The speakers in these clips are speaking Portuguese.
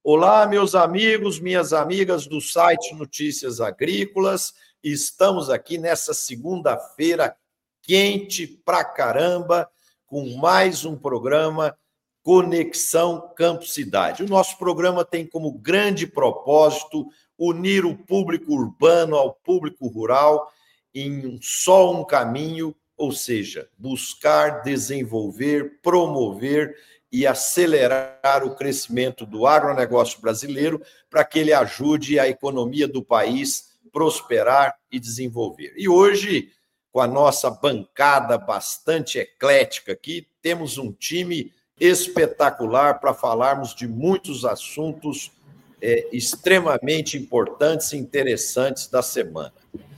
Olá, meus amigos, minhas amigas do site Notícias Agrícolas. Estamos aqui nessa segunda-feira quente pra caramba, com mais um programa Conexão Campo-Cidade. O nosso programa tem como grande propósito unir o público urbano ao público rural em só um caminho, ou seja, buscar desenvolver, promover e acelerar o crescimento do agronegócio brasileiro para que ele ajude a economia do país prosperar e desenvolver. E hoje, com a nossa bancada bastante eclética aqui, temos um time espetacular para falarmos de muitos assuntos extremamente importantes e interessantes da semana.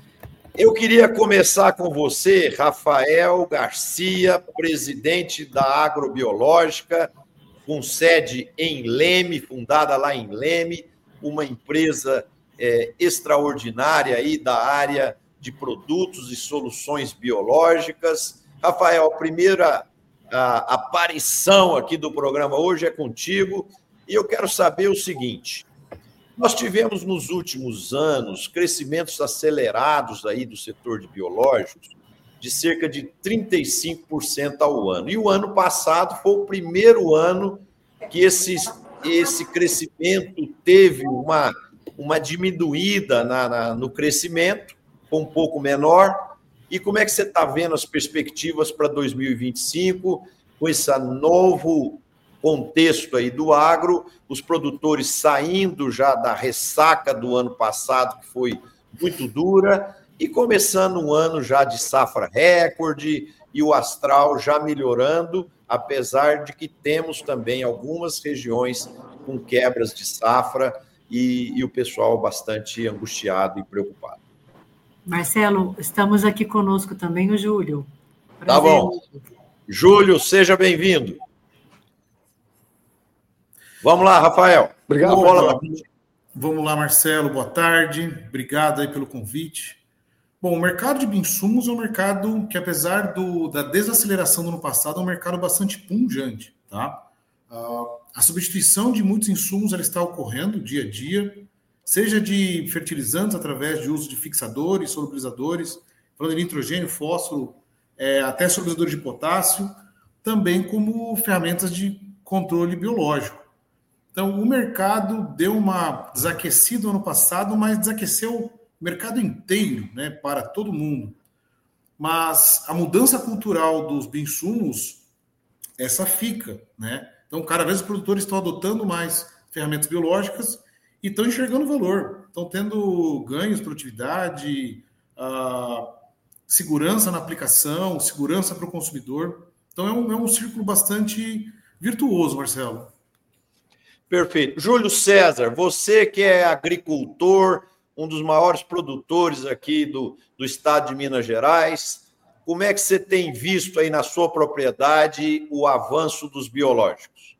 Eu queria começar com você, Rafael Garcia, presidente da Agrobiológica, com sede em Leme, fundada lá em Leme, uma empresa extraordinária aí da área de produtos e soluções biológicas. Rafael, a primeira aparição aqui do programa hoje é contigo, e eu quero saber o seguinte: nós tivemos nos últimos anos crescimentos acelerados aí do setor de biológicos de cerca de 35% ao ano. E o ano passado foi o primeiro ano que esse crescimento teve uma diminuída no crescimento, foi um pouco menor. E como é que você está vendo as perspectivas para 2025, com esse novo contexto aí do agro, os produtores saindo já da ressaca do ano passado, que foi muito dura, e começando um ano já de safra recorde e o astral já melhorando, apesar de que temos também algumas regiões com quebras de safra e o pessoal bastante angustiado e preocupado. Marcelo, estamos aqui conosco também o Júlio. Prazer. Tá bom. Júlio, seja bem-vindo. Vamos lá, Rafael. Obrigado. Vamos lá, Marcelo. Boa tarde. Obrigado aí pelo convite. Bom, o mercado de bioinsumos é um mercado que, apesar da desaceleração do ano passado, é um mercado bastante pungente, tá? A substituição de muitos insumos ela está ocorrendo dia a dia, seja de fertilizantes através de uso de fixadores, solubilizadores, falando de nitrogênio, fósforo, até solubilizadores de potássio, também como ferramentas de controle biológico. Então, o mercado deu uma desaquecida no ano passado, mas desaqueceu o mercado inteiro, né, para todo mundo. Mas a mudança cultural dos bioinsumos, essa fica, né? Então, cada vez os produtores estão adotando mais ferramentas biológicas e estão enxergando valor, estão tendo ganhos, produtividade, segurança na aplicação, segurança para o consumidor. Então, é um círculo bastante virtuoso, Marcelo. Perfeito. Júlio César, você que é agricultor, um dos maiores produtores aqui do estado de Minas Gerais, como é que você tem visto aí na sua propriedade o avanço dos biológicos?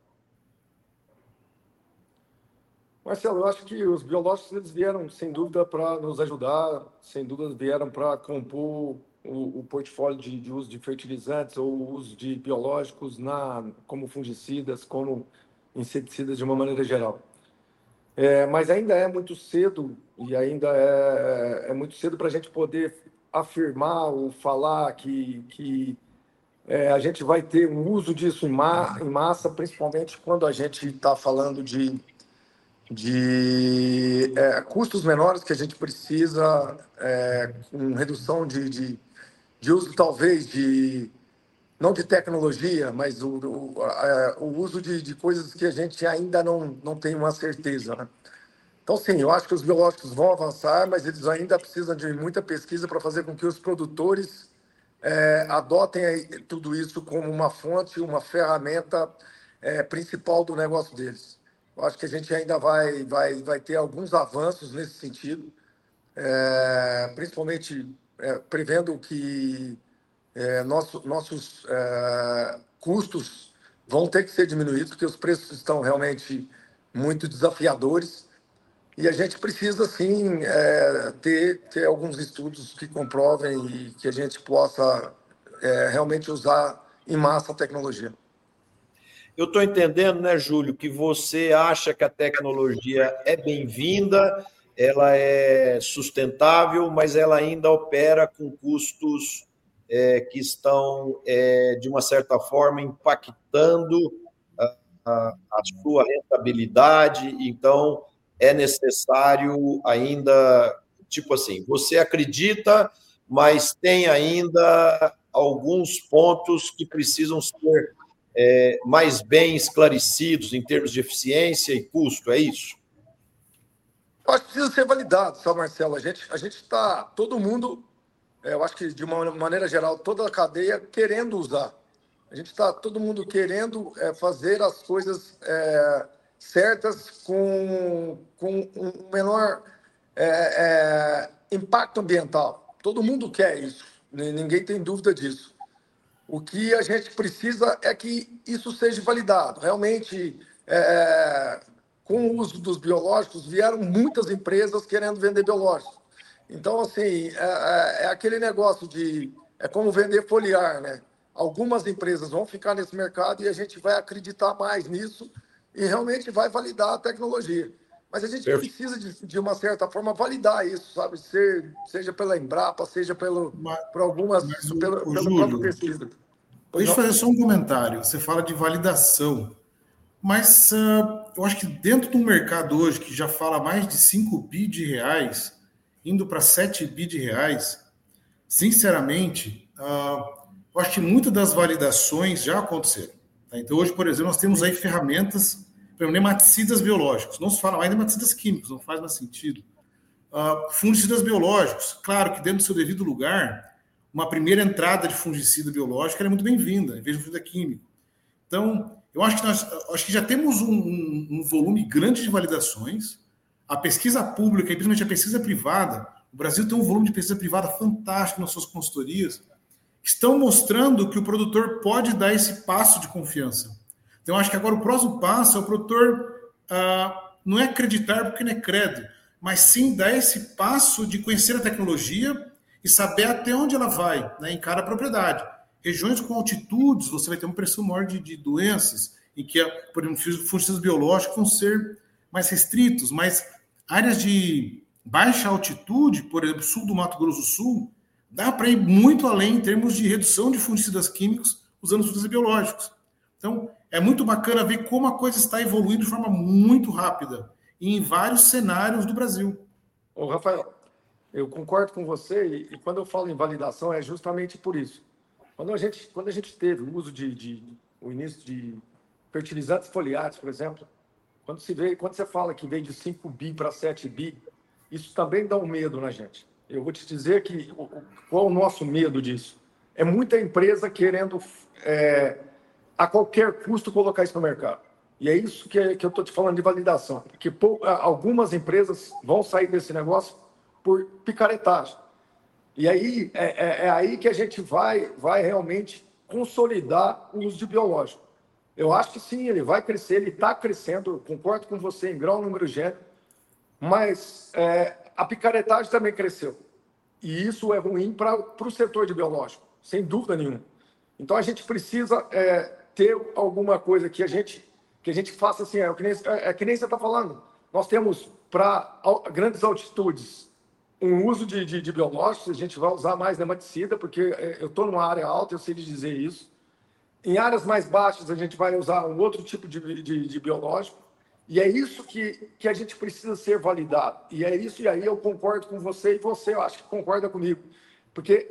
Marcelo, eu acho que os biológicos eles vieram, sem dúvida, para nos ajudar, sem dúvida vieram para compor o portfólio de uso de fertilizantes ou uso de biológicos como fungicidas, como inseticidas de uma maneira geral. Mas ainda é muito cedo, e ainda é muito cedo para a gente poder afirmar ou falar que a gente vai ter um uso disso em massa, principalmente quando a gente está falando de custos menores que a gente precisa, com redução de uso, talvez, não de tecnologia, mas o uso de coisas que a gente ainda não tem uma certeza, né? Então, sim, eu acho que os biológicos vão avançar, mas eles ainda precisam de muita pesquisa para fazer com que os produtores adotem tudo isso como uma fonte, uma ferramenta principal do negócio deles. Eu acho que a gente ainda vai ter alguns avanços nesse sentido, principalmente prevendo que nossos custos vão ter que ser diminuídos, porque os preços estão realmente muito desafiadores, e a gente precisa, sim, ter alguns estudos que comprovem e que a gente possa realmente usar em massa a tecnologia. Eu estou entendendo, né, Júlio, que você acha que a tecnologia é bem-vinda, ela é sustentável, mas ela ainda opera com custos que estão, de uma certa forma, impactando a sua rentabilidade. Então, é necessário ainda, tipo assim, você acredita, mas tem ainda alguns pontos que precisam ser mais bem esclarecidos em termos de eficiência e custo, é isso? Eu acho que precisa ser validado, sabe, Marcelo? A gente está, todo mundo, eu acho que de uma maneira geral, toda a cadeia querendo usar. A gente está todo mundo querendo fazer as coisas certas com um menor impacto ambiental. Todo mundo quer isso, ninguém tem dúvida disso. O que a gente precisa é que isso seja validado. Realmente, com o uso dos biológicos, vieram muitas empresas querendo vender biológicos. Então, assim, é aquele negócio de... É como vender foliar, né? Algumas empresas vão ficar nesse mercado e a gente vai acreditar mais nisso e realmente vai validar a tecnologia. Mas a gente precisa, de uma certa forma, validar isso, sabe? Seja pela Embrapa, seja por algumas... pela própria pesquisa. Deixa eu fazer só um comentário. Você fala de validação, mas eu acho que dentro de um mercado hoje que já fala mais de 5 bi de reais, indo para 7 bi de reais, sinceramente, eu acho que muitas das validações já aconteceram. Tá? Então, hoje, por exemplo, nós temos aí ferramentas para nematicidas biológicos. Não se fala mais de nematicidas químicos, não faz mais sentido. Fungicidas biológicos. Claro que dentro do seu devido lugar, uma primeira entrada de fungicida biológica é muito bem-vinda, em vez de fungicida químico. Então, eu acho que já temos um volume grande de validações. A pesquisa pública, e principalmente a pesquisa privada, o Brasil tem um volume de pesquisa privada fantástico nas suas consultorias, que estão mostrando que o produtor pode dar esse passo de confiança. Então, eu acho que agora o próximo passo é o produtor não é acreditar porque não é credo, mas sim dar esse passo de conhecer a tecnologia e saber até onde ela vai, né, em cada propriedade. Regiões com altitudes, você vai ter uma pressão maior de doenças, em que, por exemplo, fungicidas biológicos vão ser mais restritos, mas áreas de baixa altitude, por exemplo, sul do Mato Grosso do Sul, dá para ir muito além em termos de redução de fungicidas químicos usando fungicidas biológicos. Então, é muito bacana ver como a coisa está evoluindo de forma muito rápida em vários cenários do Brasil. Ô, Rafael, eu concordo com você e quando eu falo em validação é justamente por isso. Quando a gente teve o uso o início de fertilizantes foliares, por exemplo, quando você fala que veio de 5 bi para 7 bi, isso também dá um medo na gente. Eu vou te dizer que qual é o nosso medo disso? É muita empresa querendo a qualquer custo colocar isso no mercado. E é isso que eu estou te falando de validação. Porque algumas empresas vão sair desse negócio por picaretagem. E aí é aí que a gente vai realmente consolidar o uso de biológico. Eu acho que sim, ele vai crescer, ele está crescendo, eu concordo com você em grau, número, gênero, mas a picaretagem também cresceu. E isso é ruim para o setor de biológico, sem dúvida nenhuma. Então a gente precisa ter alguma coisa que a gente faça assim, que nem você está falando. Nós temos para grandes altitudes um uso de biológicos, a gente vai usar mais nematicida, porque eu estou numa área alta, eu sei lhe dizer isso. Em áreas mais baixas, a gente vai usar um outro tipo de biológico, e é isso que a gente precisa ser validado. E é isso, e aí eu concordo com você, e você, eu acho que concorda comigo. Porque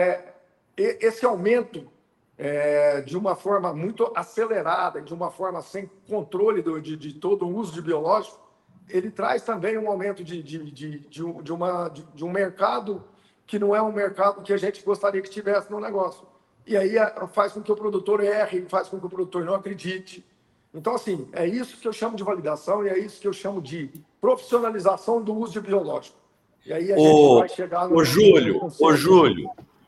esse aumento de uma forma muito acelerada, de uma forma sem controle de todo o uso de biológico, ele traz também um aumento de um mercado que não é um mercado que a gente gostaria que tivesse no negócio. E aí faz com que o produtor erre, faz com que o produtor não acredite. Então, assim, é isso que eu chamo de validação e é isso que eu chamo de profissionalização do uso de biológico. E aí a gente vai chegar no... Júlio,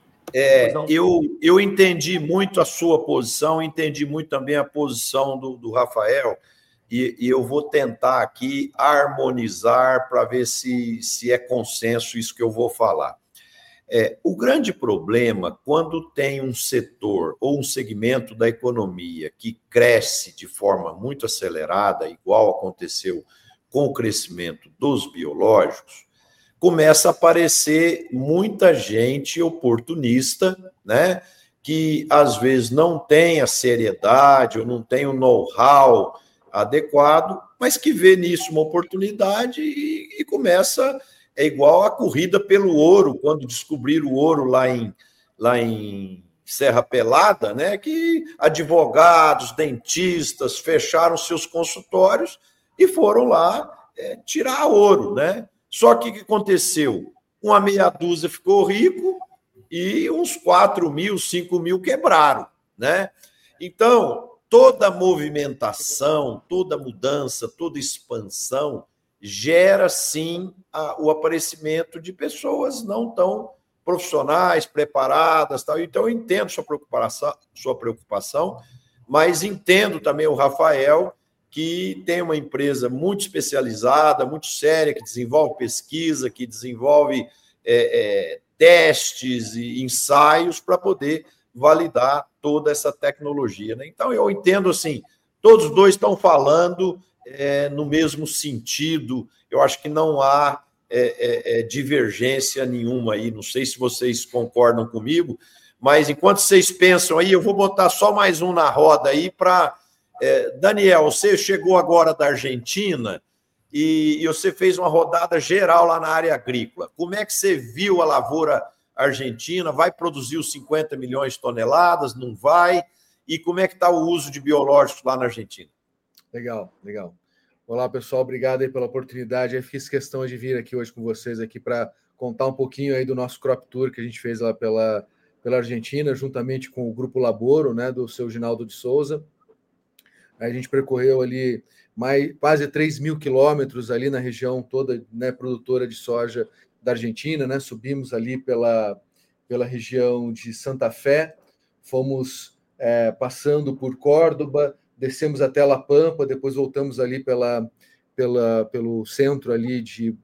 eu entendi muito a sua posição, entendi muito também a posição do Rafael, e eu vou tentar aqui harmonizar para ver se é consenso isso que eu vou falar. O grande problema, quando tem um setor ou um segmento da economia que cresce de forma muito acelerada, igual aconteceu com o crescimento dos biológicos, começa a aparecer muita gente oportunista, né, que às vezes não tem a seriedade ou não tem o know-how adequado, mas que vê nisso uma oportunidade e começa... É igual a corrida pelo ouro, quando descobriram o ouro lá em Serra Pelada, né? Que advogados, dentistas fecharam seus consultórios e foram lá tirar ouro, né? Só que o que aconteceu? Uma meia dúzia ficou rico e uns 4 mil, 5 mil quebraram, né? Então, toda movimentação, toda mudança, toda expansão gera, sim, o aparecimento de pessoas não tão profissionais, preparadas. Tal. Então, eu entendo sua preocupação, mas entendo também o Rafael, que tem uma empresa muito especializada, muito séria, que desenvolve pesquisa, que desenvolve testes e ensaios para poder validar toda essa tecnologia. Né? Então, eu entendo assim, todos os dois estão falando no mesmo sentido. Eu acho que não há divergência nenhuma aí. Não sei se vocês concordam comigo, mas enquanto vocês pensam aí, eu vou botar só mais um na roda aí para... Daniel, você chegou agora da Argentina e você fez uma rodada geral lá na área agrícola. Como é que você viu a lavoura argentina? Vai produzir os 50 milhões de toneladas? Não vai? E como é que está o uso de biológicos lá na Argentina? Legal. Olá, pessoal, obrigado aí pela oportunidade. Eu fiz questão de vir aqui hoje com vocês aqui para contar um pouquinho aí do nosso Crop Tour que a gente fez lá pela Argentina, juntamente com o Grupo Laboro, né, do seu Ginaldo de Souza. A gente percorreu ali quase 3 mil quilômetros ali na região toda, né, produtora de soja da Argentina, né? Subimos ali pela região de Santa Fé, fomos passando por Córdoba, descemos até La Pampa, depois voltamos ali pelo centro ali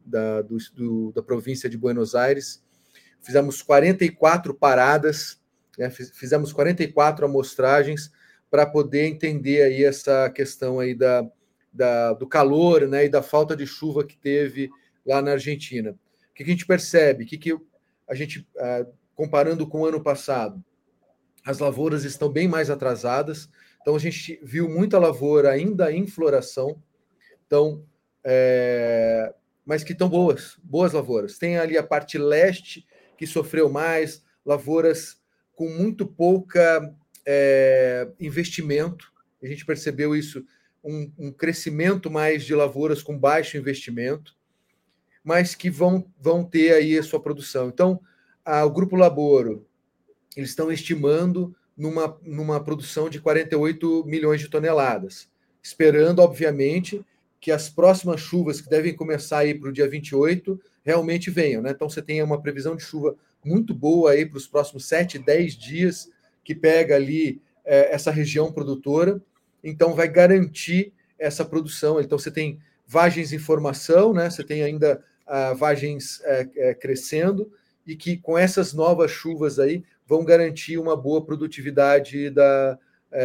da província de Buenos Aires. Fizemos 44 paradas, né? Fizemos 44 amostragens para poder entender aí essa questão aí do calor, né, e da falta de chuva que teve lá na Argentina. O que a gente percebe? Que a gente, comparando com o ano passado, as lavouras estão bem mais atrasadas. Então, a gente viu muita lavoura ainda em floração, então, mas que estão boas lavouras. Tem ali a parte leste, que sofreu mais, lavouras com muito pouca investimento. A gente percebeu isso, um crescimento mais de lavouras com baixo investimento, mas que vão ter aí a sua produção. Então, o Grupo Laboro, eles estão estimando numa produção de 48 milhões de toneladas, esperando, obviamente, que as próximas chuvas, que devem começar aí para o dia 28, realmente venham, né? Então, você tem uma previsão de chuva muito boa aí para os próximos 7, 10 dias, que pega ali essa região produtora, então vai garantir essa produção. Então, você tem vagens em formação, né? Você tem ainda vagens crescendo, e que com essas novas chuvas aí vão garantir uma boa produtividade da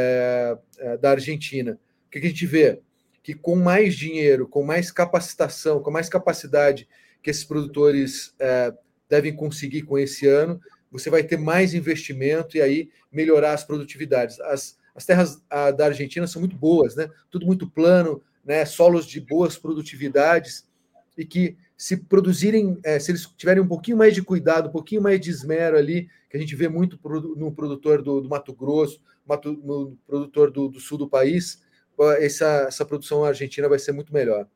Argentina. O que a gente vê? Que com mais dinheiro, com mais capacitação, com mais capacidade que esses produtores devem conseguir com esse ano, você vai ter mais investimento e aí melhorar as produtividades. As terras da Argentina são muito boas, né? Tudo muito plano, né? Solos de boas produtividades, e que se produzirem, se eles tiverem um pouquinho mais de cuidado, um pouquinho mais de esmero ali, que a gente vê muito no produtor do Mato Grosso, no produtor do sul do país, essa produção argentina vai ser muito melhor.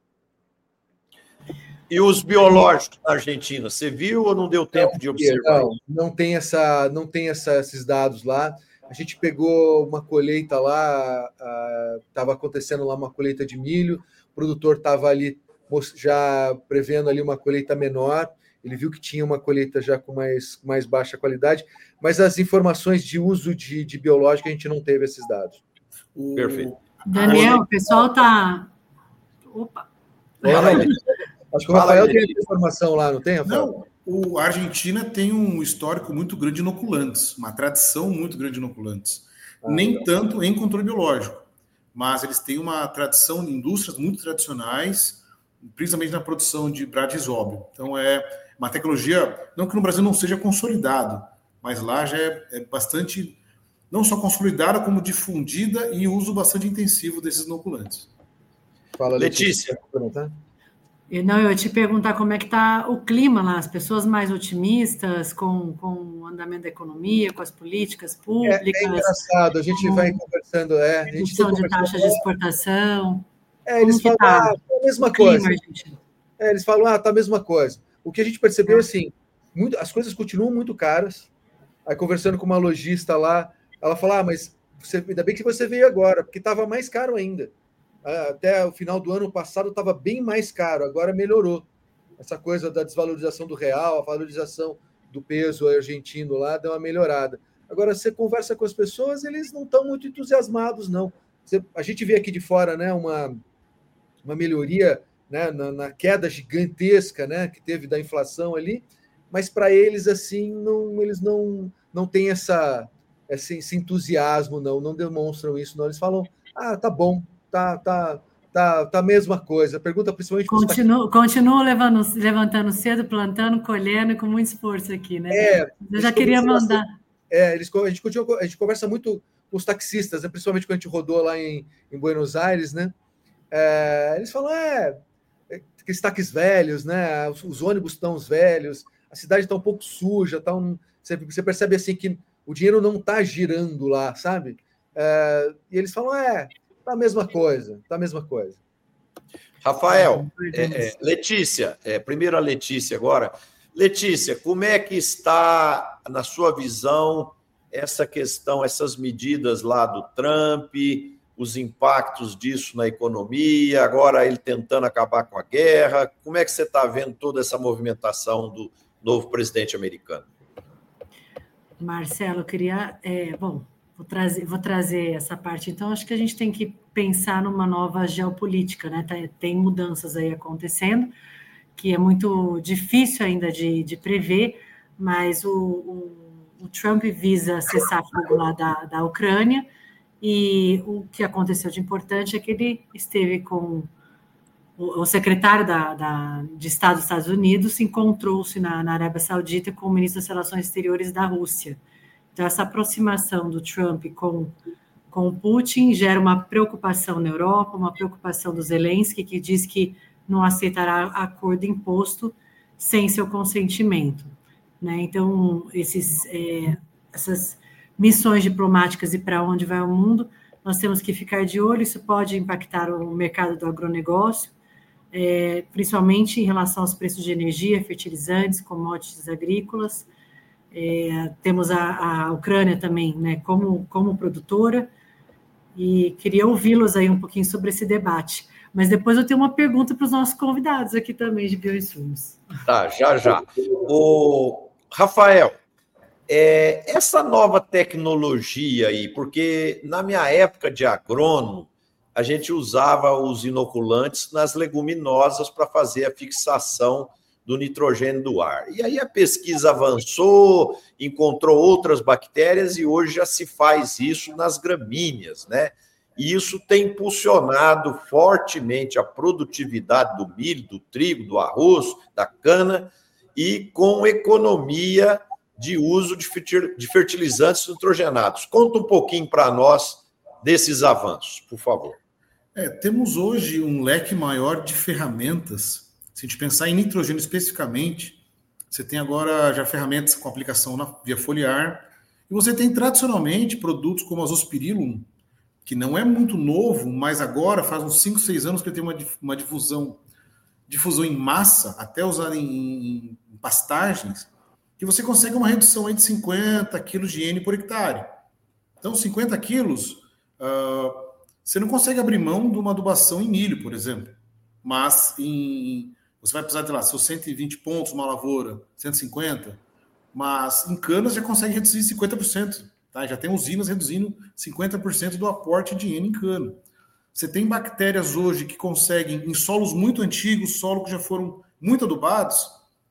E os biológicos na Argentina, você viu ou não deu tempo de observar? Não tem esses dados lá. A gente pegou uma colheita lá, estava acontecendo lá uma colheita de milho, o produtor estava ali já prevendo ali uma colheita menor, ele viu que tinha uma colheita já com mais baixa qualidade, mas as informações de uso de biológico a gente não teve esses dados. Perfeito. Daniel, o pessoal está... Opa! Acho que o Rafael tem essa informação lá, não tem, Rafael? Não, A Argentina tem um histórico muito grande de inoculantes, uma tradição muito grande de inoculantes. Nem tanto em controle biológico, mas eles têm uma tradição de indústrias muito tradicionais, principalmente na produção de bradisóbrio. Então, é uma tecnologia, não que no Brasil não seja consolidado, mas lá já é bastante, não só consolidada, como difundida e uso bastante intensivo desses inoculantes. Fala, Letícia. Não, eu ia te perguntar como é que está o clima lá, as pessoas mais otimistas com o andamento da economia, com as políticas públicas. É engraçado, a gente vai conversando. Redução de taxa de exportação. Eles falam, tá a mesma coisa. Eles falam, tá a mesma coisa. O que a gente percebeu, assim, as coisas continuam muito caras. Aí, conversando com uma lojista lá, ela fala, mas ainda bem que você veio agora, porque estava mais caro ainda. Até o final do ano passado estava bem mais caro, agora melhorou. Essa coisa da desvalorização do real, a valorização do peso argentino lá deu uma melhorada. Agora, você conversa com as pessoas, eles não estão muito entusiasmados, não. A gente vê aqui de fora, né, uma melhoria, né, na queda gigantesca, né, que teve da inflação ali, mas para eles, assim, eles não têm esse entusiasmo, não demonstram isso, não. Eles falam, tá bom, tá a mesma coisa. Pergunta principalmente... Continuo levantando cedo, plantando, colhendo, com muito esforço aqui, né? Eu já queria mandar... A gente conversa muito com os taxistas, né? Principalmente quando a gente rodou lá em Buenos Aires, né? Eles falam, aqueles táxis velhos, né? Os ônibus estão velhos, a cidade está um pouco suja, você percebe assim que o dinheiro não está girando lá, sabe? E eles falam, tá a mesma coisa. Rafael, Letícia, primeiro a Letícia agora. Letícia, como é que está, na sua visão, essa questão, essas medidas lá do Trump, os impactos disso na economia, agora ele tentando acabar com a guerra? Como é que você está vendo toda essa movimentação do novo presidente americano? Marcelo, eu queria... Vou trazer essa parte. Então, acho que a gente tem que pensar numa nova geopolítica, né? Tem mudanças aí acontecendo, que é muito difícil ainda de prever, mas o Trump visa cessar fogo lá da Ucrânia, e o que aconteceu de importante é que ele esteve com o secretário de Estado dos Estados Unidos, encontrou-se na Arábia Saudita com o ministro das Relações Exteriores da Rússia. Então, essa aproximação do Trump com o Putin gera uma preocupação na Europa, uma preocupação do Zelensky, que diz que não aceitará acordo imposto sem seu consentimento, né? Então, essas missões diplomáticas e para onde vai o mundo, nós temos que ficar de olho. Isso pode impactar o mercado do agronegócio, principalmente em relação aos preços de energia, fertilizantes, commodities agrícolas. Temos a Ucrânia também, né, como produtora, e queria ouvi-los aí um pouquinho sobre esse debate. Mas depois eu tenho uma pergunta para os nossos convidados aqui também de bioinsumos. Tá, já. O Rafael, essa nova tecnologia aí, porque na minha época de agrônomo, a gente usava os inoculantes nas leguminosas para fazer a fixação do nitrogênio do ar. E aí a pesquisa avançou, encontrou outras bactérias e hoje já se faz isso nas gramíneas, né? E isso tem impulsionado fortemente a produtividade do milho, do trigo, do arroz, da cana, e com economia de uso de fertilizantes nitrogenados. Conta um pouquinho para nós desses avanços, por favor. Temos hoje um leque maior de ferramentas. Se a gente pensar em nitrogênio especificamente, você tem agora já ferramentas com aplicação via foliar, e você tem tradicionalmente produtos como a Azospirillum, que não é muito novo, mas agora faz uns 5, 6 anos que ele tem uma difusão em massa, até usar em pastagens, que você consegue uma redução aí de 50 quilos de N por hectare. Então, 50 quilos, você não consegue abrir mão de uma adubação em milho, por exemplo, mas você vai precisar de lá, seus 120 pontos uma lavoura, 150, mas em canas já consegue reduzir 50%. Tá? Já tem usinas reduzindo 50% do aporte de N em cana. Você tem bactérias hoje que conseguem, em solos muito antigos, solos que já foram muito adubados,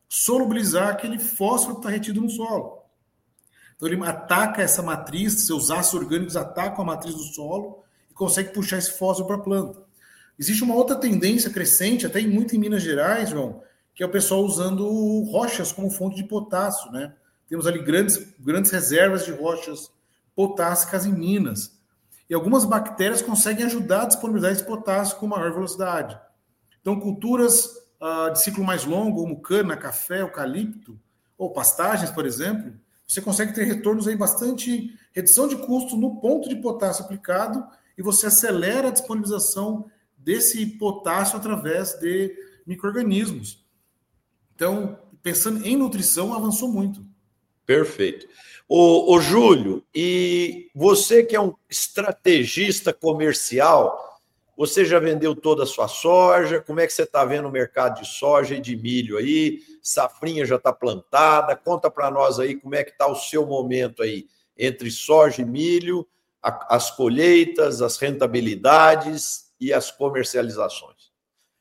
solubilizar aquele fósforo que está retido no solo. Então ele ataca essa matriz, seus ácidos orgânicos atacam a matriz do solo e consegue puxar esse fósforo para a planta. Existe uma outra tendência crescente, até muito em Minas Gerais, João, que é o pessoal usando rochas como fonte de potássio, né? Temos ali grandes reservas de rochas potássicas em Minas. E algumas bactérias conseguem ajudar a disponibilizar esse potássio com maior velocidade. Então, culturas de ciclo mais longo, como cana, café, eucalipto, ou pastagens, por exemplo, você consegue ter retornos aí bastante, redução de custo no ponto de potássio aplicado, e você acelera a disponibilização desse potássio através de micro-organismos. Então, pensando em nutrição, avançou muito. Perfeito. Ô Júlio, e você que é um estrategista comercial, você já vendeu toda a sua soja? Como é que você está vendo o mercado de soja e de milho aí? Safrinha já está plantada? Conta para nós aí como é que está o seu momento aí, entre soja e milho, as colheitas, as rentabilidades e as comercializações.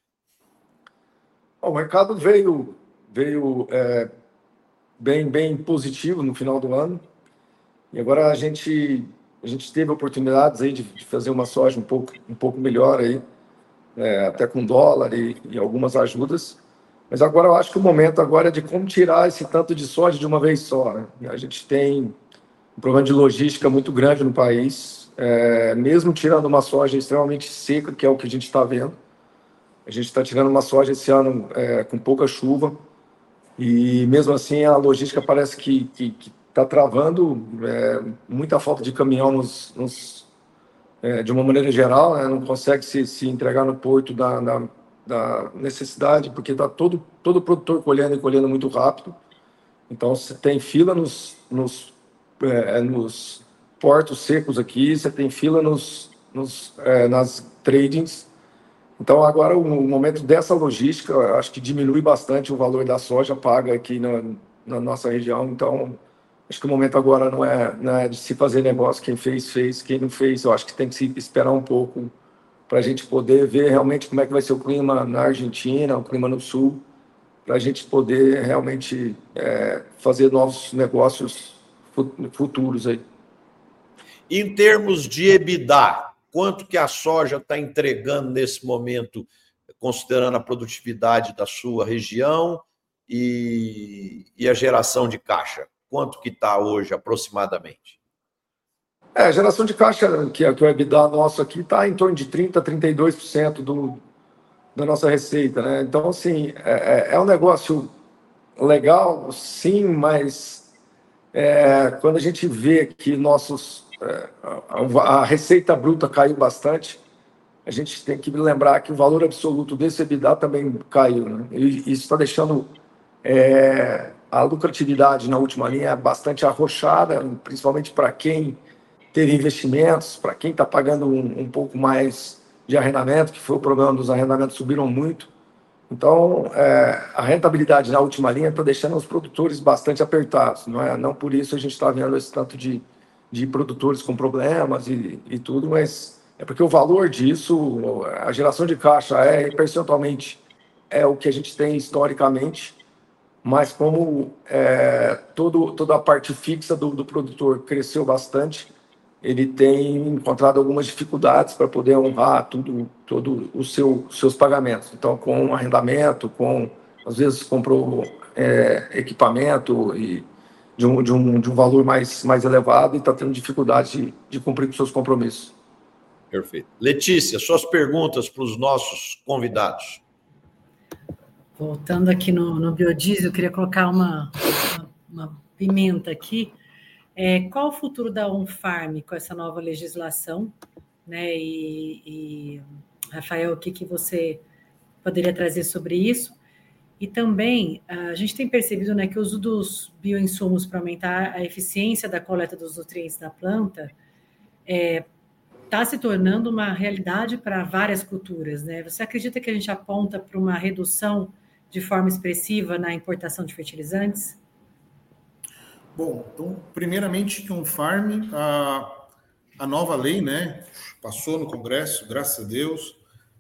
O mercado veio bem positivo no final do ano. E agora a gente teve oportunidades aí de fazer uma soja um pouco melhor aí, até com dólar e algumas ajudas. Mas agora eu acho que o momento agora é de como tirar esse tanto de soja de uma vez só, né? A gente tem um problema de logística muito grande no país, mesmo tirando uma soja extremamente seca, que é o que a gente está vendo. A gente está tirando uma soja esse ano com pouca chuva, e mesmo assim a logística parece que está travando, muita falta de caminhão de uma maneira geral, né? Não consegue se entregar no porto da necessidade, porque está todo produtor colhendo muito rápido. Então você tem fila nos portos secos aqui, você tem fila nas tradings. Então, agora, o momento dessa logística, eu acho que diminui bastante o valor da soja paga aqui na nossa região. Então, acho que o momento agora não é de se fazer negócio. Quem fez. Quem não fez, eu acho que tem que se esperar um pouco para a gente poder ver realmente como é que vai ser o clima na Argentina, o clima no Sul, para a gente poder realmente fazer novos negócios futuros aí. Em termos de EBITDA, quanto que a soja está entregando nesse momento, considerando a produtividade da sua região e a geração de caixa? Quanto que está hoje, aproximadamente? A geração de caixa, que é o EBITDA nosso aqui, está em torno de 30% a 32% da nossa receita, né? Então, assim, é um negócio legal, sim, mas quando a gente vê que a receita bruta caiu bastante, a gente tem que lembrar que o valor absoluto desse EBITDA também caiu, né? E isso está deixando a lucratividade na última linha bastante arrochada, principalmente para quem teve investimentos, para quem está pagando um pouco mais de arrendamento, que foi o problema dos arrendamentos, subiram muito. Então, a rentabilidade na última linha está deixando os produtores bastante apertados. Não por isso a gente está vendo esse tanto de produtores com problemas e tudo, mas é porque o valor disso, a geração de caixa percentualmente o que a gente tem historicamente, mas como toda a parte fixa do produtor cresceu bastante, ele tem encontrado algumas dificuldades para poder honrar todo os seus pagamentos. Então, com arrendamento, às vezes comprou equipamento e de um valor mais elevado e está tendo dificuldade de cumprir com seus compromissos. Perfeito. Letícia, suas perguntas para os nossos convidados. Voltando aqui no biodiesel, eu queria colocar uma pimenta aqui. Qual o futuro da On-Farm com essa nova legislação, né? E Rafael, o que você poderia trazer sobre isso? E também a gente tem percebido, né, que o uso dos bioinsumos para aumentar a eficiência da coleta dos nutrientes da planta está se tornando uma realidade para várias culturas, né? Você acredita que a gente aponta para uma redução de forma expressiva na importação de fertilizantes? Bom, então, primeiramente, que On-Farm, a nova lei, né, passou no Congresso, graças a Deus,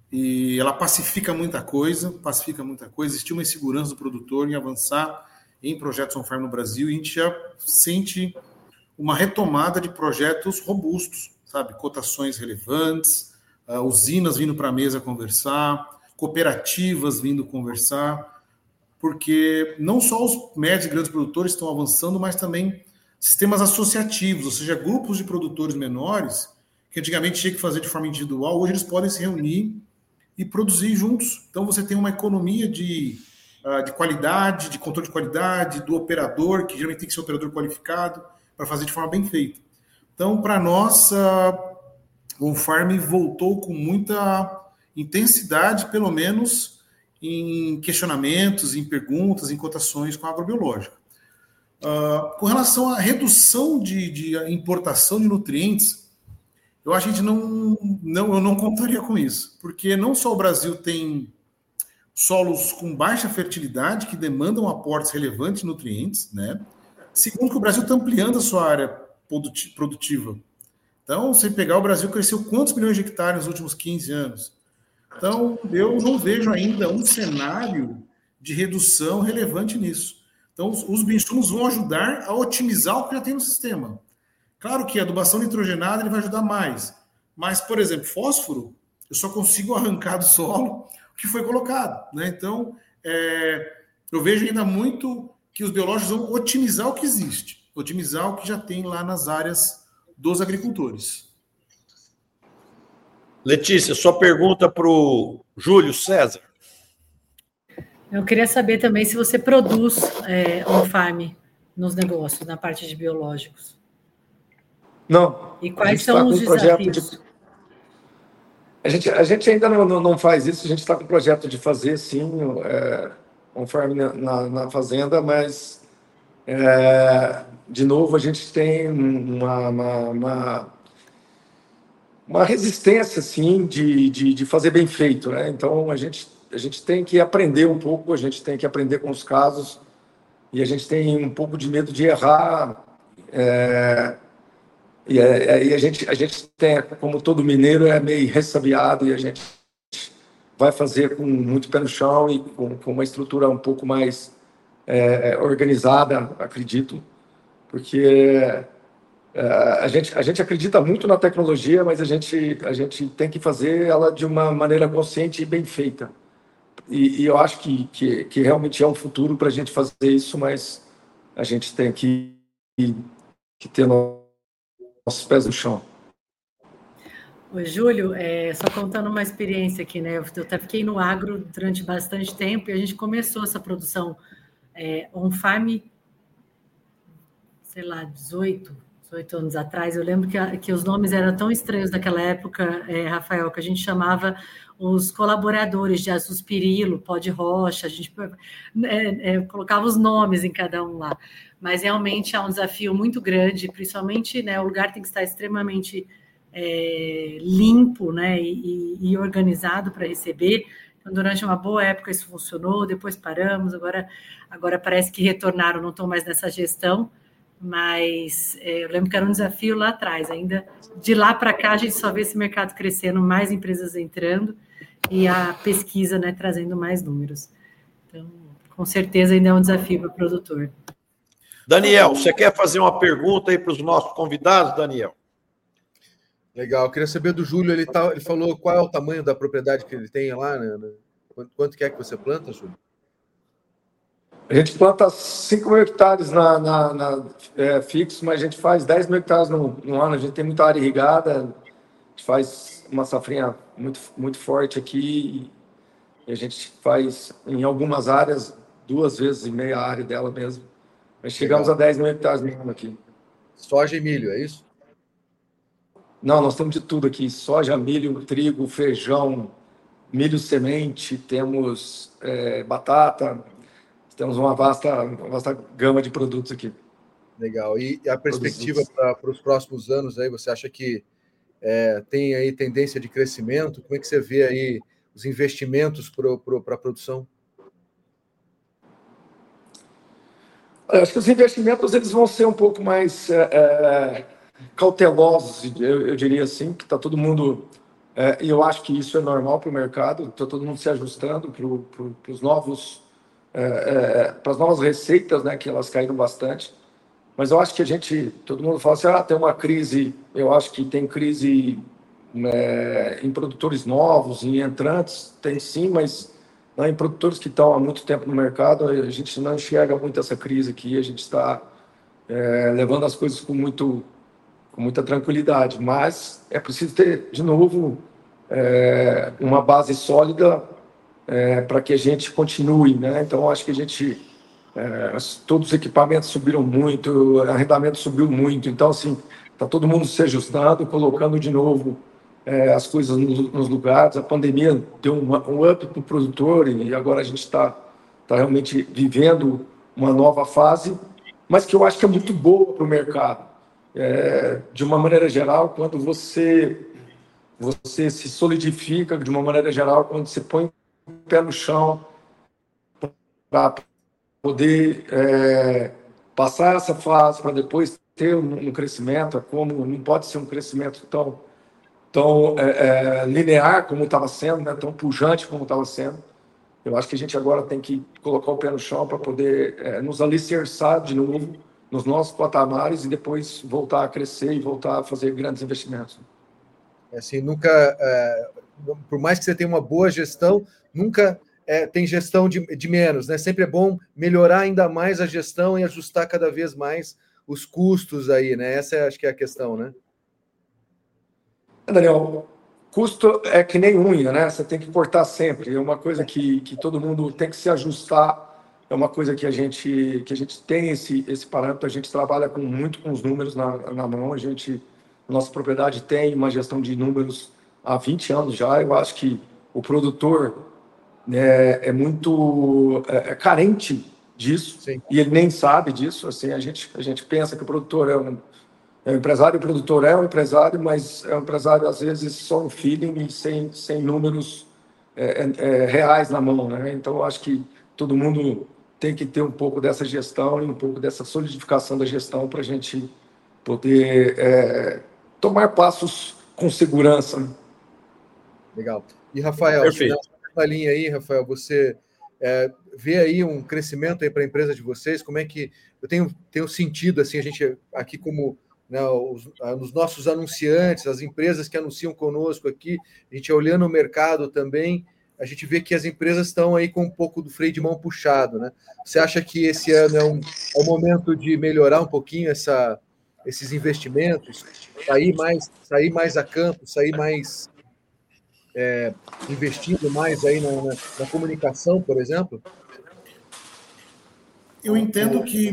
e ela pacifica muita coisa. Existe uma insegurança do produtor em avançar em projetos on-farm no Brasil, e a gente já sente uma retomada de projetos robustos, sabe? Cotações relevantes, usinas vindo para a mesa conversar, cooperativas vindo conversar, porque não só os médios e grandes produtores estão avançando, mas também sistemas associativos, ou seja, grupos de produtores menores, que antigamente tinha que fazer de forma individual, hoje eles podem se reunir e produzir juntos. Então você tem uma economia de qualidade, de controle de qualidade, do operador, que geralmente tem que ser um operador qualificado, para fazer de forma bem feita. Então, para nós, o on-farm voltou com muita intensidade, pelo menos em questionamentos, em perguntas, em cotações com a agrobiológica. Com relação à redução de importação de nutrientes, eu acho que a gente eu não contaria com isso, porque não só o Brasil tem solos com baixa fertilidade, que demandam aportes relevantes de nutrientes, né? Segundo, que o Brasil está ampliando a sua área produtiva. Então, se pegar, o Brasil cresceu quantos milhões de hectares nos últimos 15 anos? Então, eu não vejo ainda um cenário de redução relevante nisso. Então, os bioinsumos vão ajudar a otimizar o que já tem no sistema. Claro que a adubação nitrogenada ele vai ajudar mais. Mas, por exemplo, fósforo, eu só consigo arrancar do solo o que foi colocado, né? Então, eu vejo ainda muito que os biológicos vão otimizar o que existe, otimizar o que já tem lá nas áreas dos agricultores. Letícia, sua pergunta para o Júlio César. Eu queria saber também se você produz on-farm nos negócios, na parte de biológicos. Não. E quais são os desafios? A gente ainda não faz isso, a gente está com o projeto de fazer, sim, on-farm na fazenda, mas, de novo, a gente tem uma resistência, assim, de fazer bem feito, né? Então, a gente tem que aprender um pouco, a gente tem que aprender com os casos, e a gente tem um pouco de medo de errar, e a gente tem, como todo mineiro, é meio ressabiado, e a gente vai fazer com muito pé no chão e com uma estrutura um pouco mais organizada, acredito, porque a gente acredita muito na tecnologia, mas a gente tem que fazer ela de uma maneira consciente e bem feita. E eu acho que realmente é um futuro para a gente fazer isso, mas a gente tem que ter nossos pés no chão. Oi, Júlio, só contando uma experiência aqui, né? Eu até fiquei no agro durante bastante tempo e a gente começou essa produção on-farm, sei lá, 18 anos atrás. Eu lembro que os nomes eram tão estranhos naquela época, Rafael, que a gente chamava os colaboradores de Azuspirilo, Pó de Rocha, a gente colocava os nomes em cada um lá. Mas realmente é um desafio muito grande, principalmente, né, o lugar tem que estar extremamente limpo, né, e organizado para receber. Então, durante uma boa época isso funcionou, depois paramos, agora parece que retornaram, não estão mais nessa gestão, mas eu lembro que era um desafio lá atrás. Ainda de lá para cá a gente só vê esse mercado crescendo, mais empresas entrando e a pesquisa, né, trazendo mais números. Então, com certeza ainda é um desafio para o produtor. Daniel, você quer fazer uma pergunta aí para os nossos convidados, Daniel? Legal, eu queria saber do Júlio, ele falou qual é o tamanho da propriedade que ele tem lá, né? Quanto que é que você planta, Júlio? A gente planta 5 mil hectares fixo, mas a gente faz 10 mil hectares no ano, a gente tem muita área irrigada, a gente faz uma safrinha muito, muito forte aqui, e a gente faz em algumas áreas 2 vezes e meia a área dela mesmo. Mas chegamos a 10 mil hectares no ano aqui. Soja e milho, é isso? Não, nós temos de tudo aqui: soja, milho, trigo, feijão, milho semente, temos batata, temos uma vasta gama de produtos aqui. Legal. E a perspectiva para os próximos anos aí, você acha que tem aí tendência de crescimento? Como é que você vê aí os investimentos para a produção? Eu acho que os investimentos eles vão ser um pouco mais cautelosos, eu diria assim, que está todo mundo E eu acho que isso é normal para o mercado, está todo mundo se ajustando para os novos, para as novas receitas, né, que elas caíram bastante. Mas eu acho que todo mundo fala assim, tem uma crise, eu acho que tem crise em produtores novos, em entrantes, tem sim, mas em produtores que estão há muito tempo no mercado, a gente não enxerga muito essa crise aqui, a gente está levando as coisas com muita tranquilidade, mas é preciso ter, de novo, uma base sólida para que a gente continue, né? Então, acho que todos os equipamentos subiram muito, o arrendamento subiu muito, então, assim, está todo mundo se ajustando, colocando de novo as coisas nos lugares. A pandemia deu um up para o produtor e agora a gente está realmente vivendo uma nova fase, mas que eu acho que é muito boa para o mercado. De uma maneira geral, quando você se solidifica, de uma maneira geral, quando você põe o pé no chão para poder passar essa fase, para depois ter um crescimento, como não pode ser um crescimento tão linear como estava sendo, né, tão pujante como estava sendo. Eu acho que a gente agora tem que colocar o pé no chão para poder nos alicerçar de novo nos nossos patamares e depois voltar a crescer e voltar a fazer grandes investimentos. Assim, nunca, por mais que você tenha uma boa gestão, nunca tem gestão de menos, né? Sempre é bom melhorar ainda mais a gestão e ajustar cada vez mais os custos aí, né? Essa acho que é a questão, né? Daniel, custo é que nem unha, né? Você tem que cortar sempre. É uma coisa que todo mundo tem que se ajustar. É uma coisa que a gente tem esse parâmetro. A gente trabalha muito com os números na mão. Nossa propriedade tem uma gestão de números há 20 anos já. Eu acho que o produtor é muito carente disso. Sim. E ele nem sabe disso. Assim, a gente pensa que o produtor é um empresário, o produtor é um empresário, mas é um empresário, às vezes, só um feeling e sem números reais na mão, né? Então, eu acho que todo mundo tem que ter um pouco dessa gestão e um pouco dessa solidificação da gestão para a gente poder tomar passos com segurança. Legal. E, Rafael, na linha aí, Rafael, você vê aí um crescimento aí para a empresa de vocês? Como é que... Eu tenho sentido, assim, a gente aqui como... Né, os nossos anunciantes, as empresas que anunciam conosco aqui, a gente olhando o mercado também, a gente vê que as empresas estão aí com um pouco do freio de mão puxado, né? Você acha que esse ano é um momento de melhorar um pouquinho esses investimentos, sair mais a campo, sair mais investindo mais aí na comunicação, por exemplo? Eu entendo que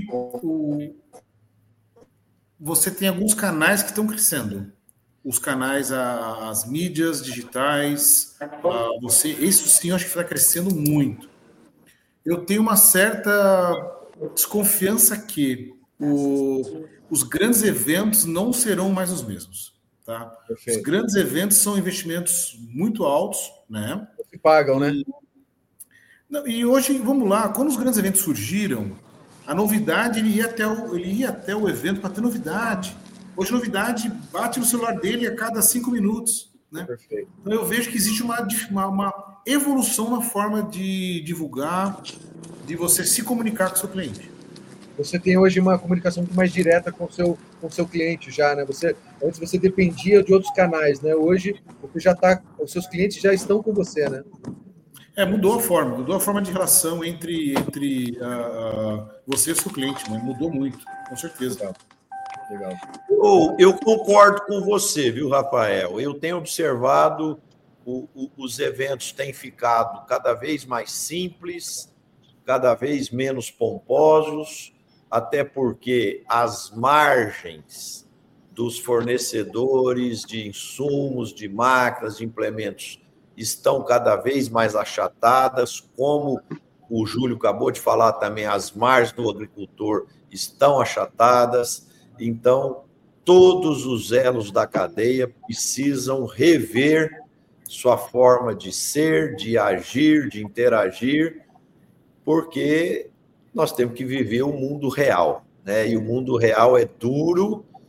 você tem alguns canais que estão crescendo. Os canais, as mídias digitais, isso sim, eu acho que está crescendo muito. Eu tenho uma certa desconfiança que os grandes eventos não serão mais os mesmos. Tá? Perfeito. Os grandes eventos são investimentos muito altos, né? Que pagam, né? E hoje, vamos lá, quando os grandes eventos surgiram, a novidade, ele ia até o evento para ter novidade. Hoje, novidade bate no celular dele a cada 5 minutos. Né? Perfeito. Então, eu vejo que existe uma evolução na forma de divulgar, de você se comunicar com o seu cliente. Você tem hoje uma comunicação muito mais direta com o seu cliente já, né? Antes você dependia de outros canais, né? Hoje os seus clientes já estão com você, né? Mudou a forma de relação entre você e o seu cliente, né? Mudou muito, com certeza. Legal. Eu concordo com você, viu, Rafael? Eu tenho observado os eventos têm ficado cada vez mais simples, cada vez menos pomposos, até porque as margens dos fornecedores de insumos, de máquinas, de implementos estão cada vez mais achatadas, como o Júlio acabou de falar também, as margens do agricultor estão achatadas, então todos os elos da cadeia precisam rever sua forma de ser, de agir, de interagir, porque nós temos que viver o mundo real, né? E o mundo real é duro,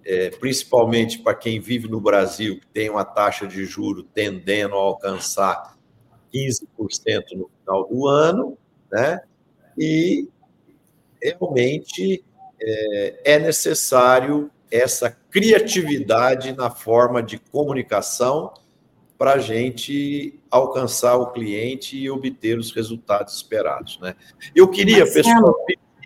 principalmente para quem vive no Brasil, que tem uma taxa de juros tendendo a alcançar 15% no final do ano, né? E realmente é necessário essa criatividade na forma de comunicação para a gente alcançar o cliente e obter os resultados esperados, né? Eu queria, pessoal,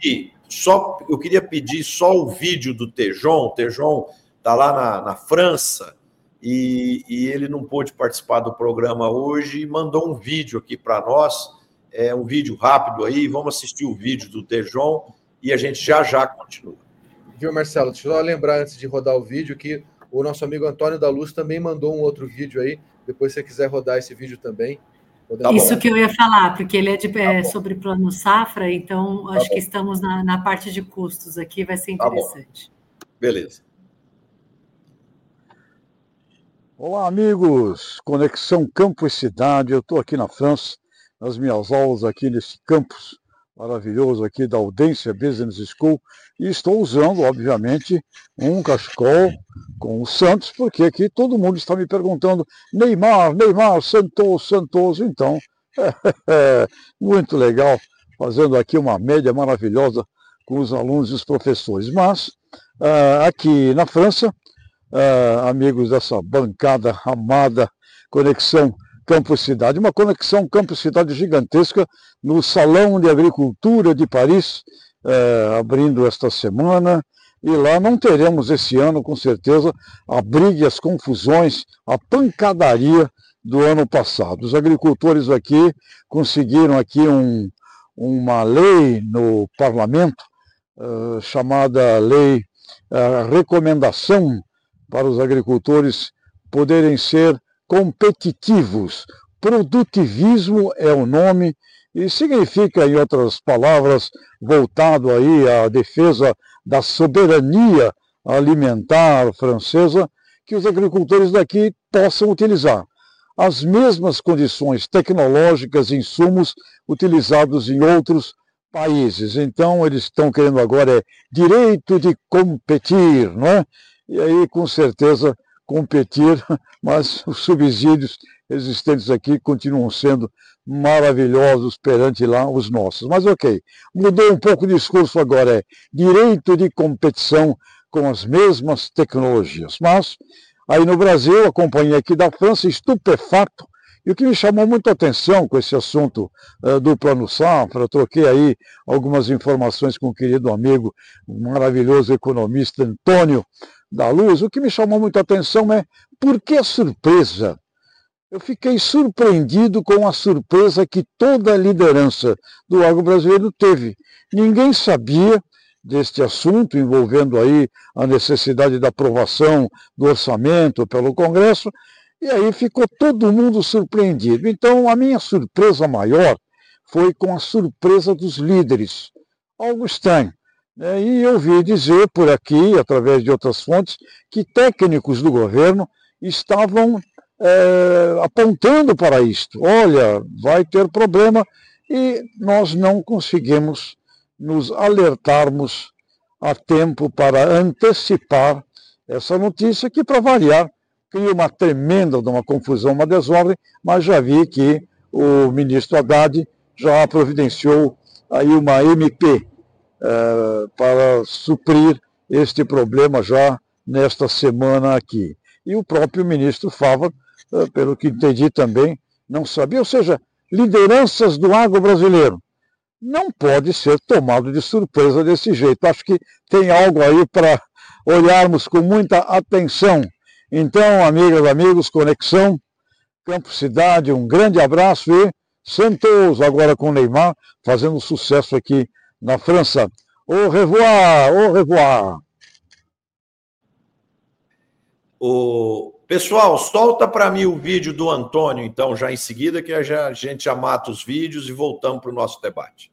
pedir só o vídeo do Tejon. O Tejon está lá na França e ele não pôde participar do programa hoje e mandou um vídeo aqui para nós, um vídeo rápido aí. Vamos assistir o vídeo do Tejon e a gente já continua. Viu, Marcelo? Deixa eu só lembrar, antes de rodar o vídeo, que o nosso amigo Antônio da Luz também mandou um outro vídeo aí. Depois, se você quiser rodar esse vídeo também. Isso que eu ia falar, porque ele é sobre plano safra, então acho que estamos na parte de custos aqui, vai ser interessante. Beleza. Olá, amigos. Conexão Campo e Cidade. Eu estou aqui na França, nas minhas aulas aqui nesse campus maravilhoso aqui da Audência Business School, e estou usando, obviamente, um cachecol com o Santos, porque aqui todo mundo está me perguntando Neymar, Santos, então, muito legal, fazendo aqui uma média maravilhosa com os alunos e os professores. Mas, aqui na França, amigos dessa bancada amada Conexão Campo-Cidade, uma conexão Campo-Cidade gigantesca no Salão de Agricultura de Paris, abrindo esta semana, e lá não teremos esse ano, com certeza, a briga, as confusões, a pancadaria do ano passado. Os agricultores aqui conseguiram aqui uma lei no parlamento, chamada lei, recomendação para os agricultores poderem ser competitivos. Produtivismo é o nome e significa, em outras palavras, voltado aí à defesa da soberania alimentar francesa, que os agricultores daqui possam utilizar as mesmas condições tecnológicas e insumos utilizados em outros países. Então, eles estão querendo agora direito de competir, não é? E aí, com certeza, competir, mas os subsídios existentes aqui continuam sendo maravilhosos perante lá os nossos. Mas ok, mudou um pouco o discurso agora, direito de competição com as mesmas tecnologias. Mas aí no Brasil, acompanhei aqui da França, estupefato, e o que me chamou muito a atenção com esse assunto do Plano Safra, eu troquei aí algumas informações com o querido amigo, o maravilhoso economista Antônio da Luz. O que me chamou muito a atenção é por que a surpresa? Eu fiquei surpreendido com a surpresa que toda a liderança do agro brasileiro teve. Ninguém sabia deste assunto, envolvendo aí a necessidade da aprovação do orçamento pelo Congresso, e aí ficou todo mundo surpreendido. Então, a minha surpresa maior foi com a surpresa dos líderes. Algo estranho. E eu ouvi dizer por aqui, através de outras fontes, que técnicos do governo estavam apontando para isto. Olha, vai ter problema, e nós não conseguimos nos alertarmos a tempo para antecipar essa notícia, que, para variar, cria uma tremenda uma confusão, uma desordem, mas já vi que o ministro Haddad já providenciou aí uma MP para suprir este problema já nesta semana aqui. E o próprio ministro Fava, pelo que entendi também, não sabia. Ou seja, lideranças do agro brasileiro não pode ser tomado de surpresa desse jeito. Acho que tem algo aí para olharmos com muita atenção. Então, amigas, amigos, Conexão Campo Cidade, um grande abraço, e Santos agora com o Neymar fazendo sucesso aqui na França. Au revoir, au revoir. Pessoal, solta para mim o vídeo do Antônio, então, já em seguida, que a gente já mata os vídeos e voltamos para o nosso debate.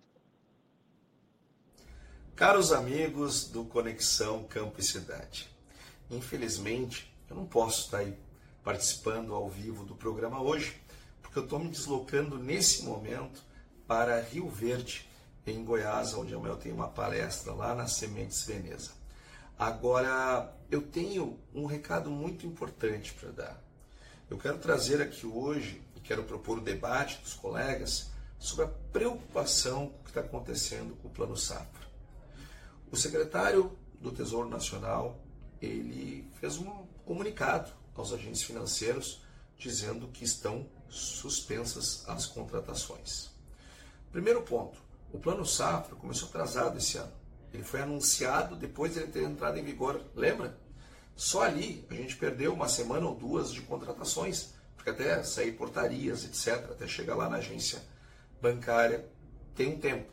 Caros amigos do Conexão Campo e Cidade, infelizmente, eu não posso estar aí participando ao vivo do programa hoje, porque eu estou me deslocando nesse momento para Rio Verde, em Goiás, onde eu tenho uma palestra lá na Sementes Veneza. Agora, eu tenho um recado muito importante para dar. Eu quero trazer aqui hoje, e quero propor o debate dos colegas, sobre a preocupação com o que está acontecendo com o Plano Safra. O secretário do Tesouro Nacional, ele fez um comunicado aos agentes financeiros dizendo que estão suspensas as contratações. Primeiro ponto, o Plano Safra começou atrasado esse ano. Ele foi anunciado depois de ele ter entrado em vigor, lembra? Só ali a gente perdeu uma semana ou duas de contratações, porque até sair portarias, etc., até chegar lá na agência bancária, tem um tempo.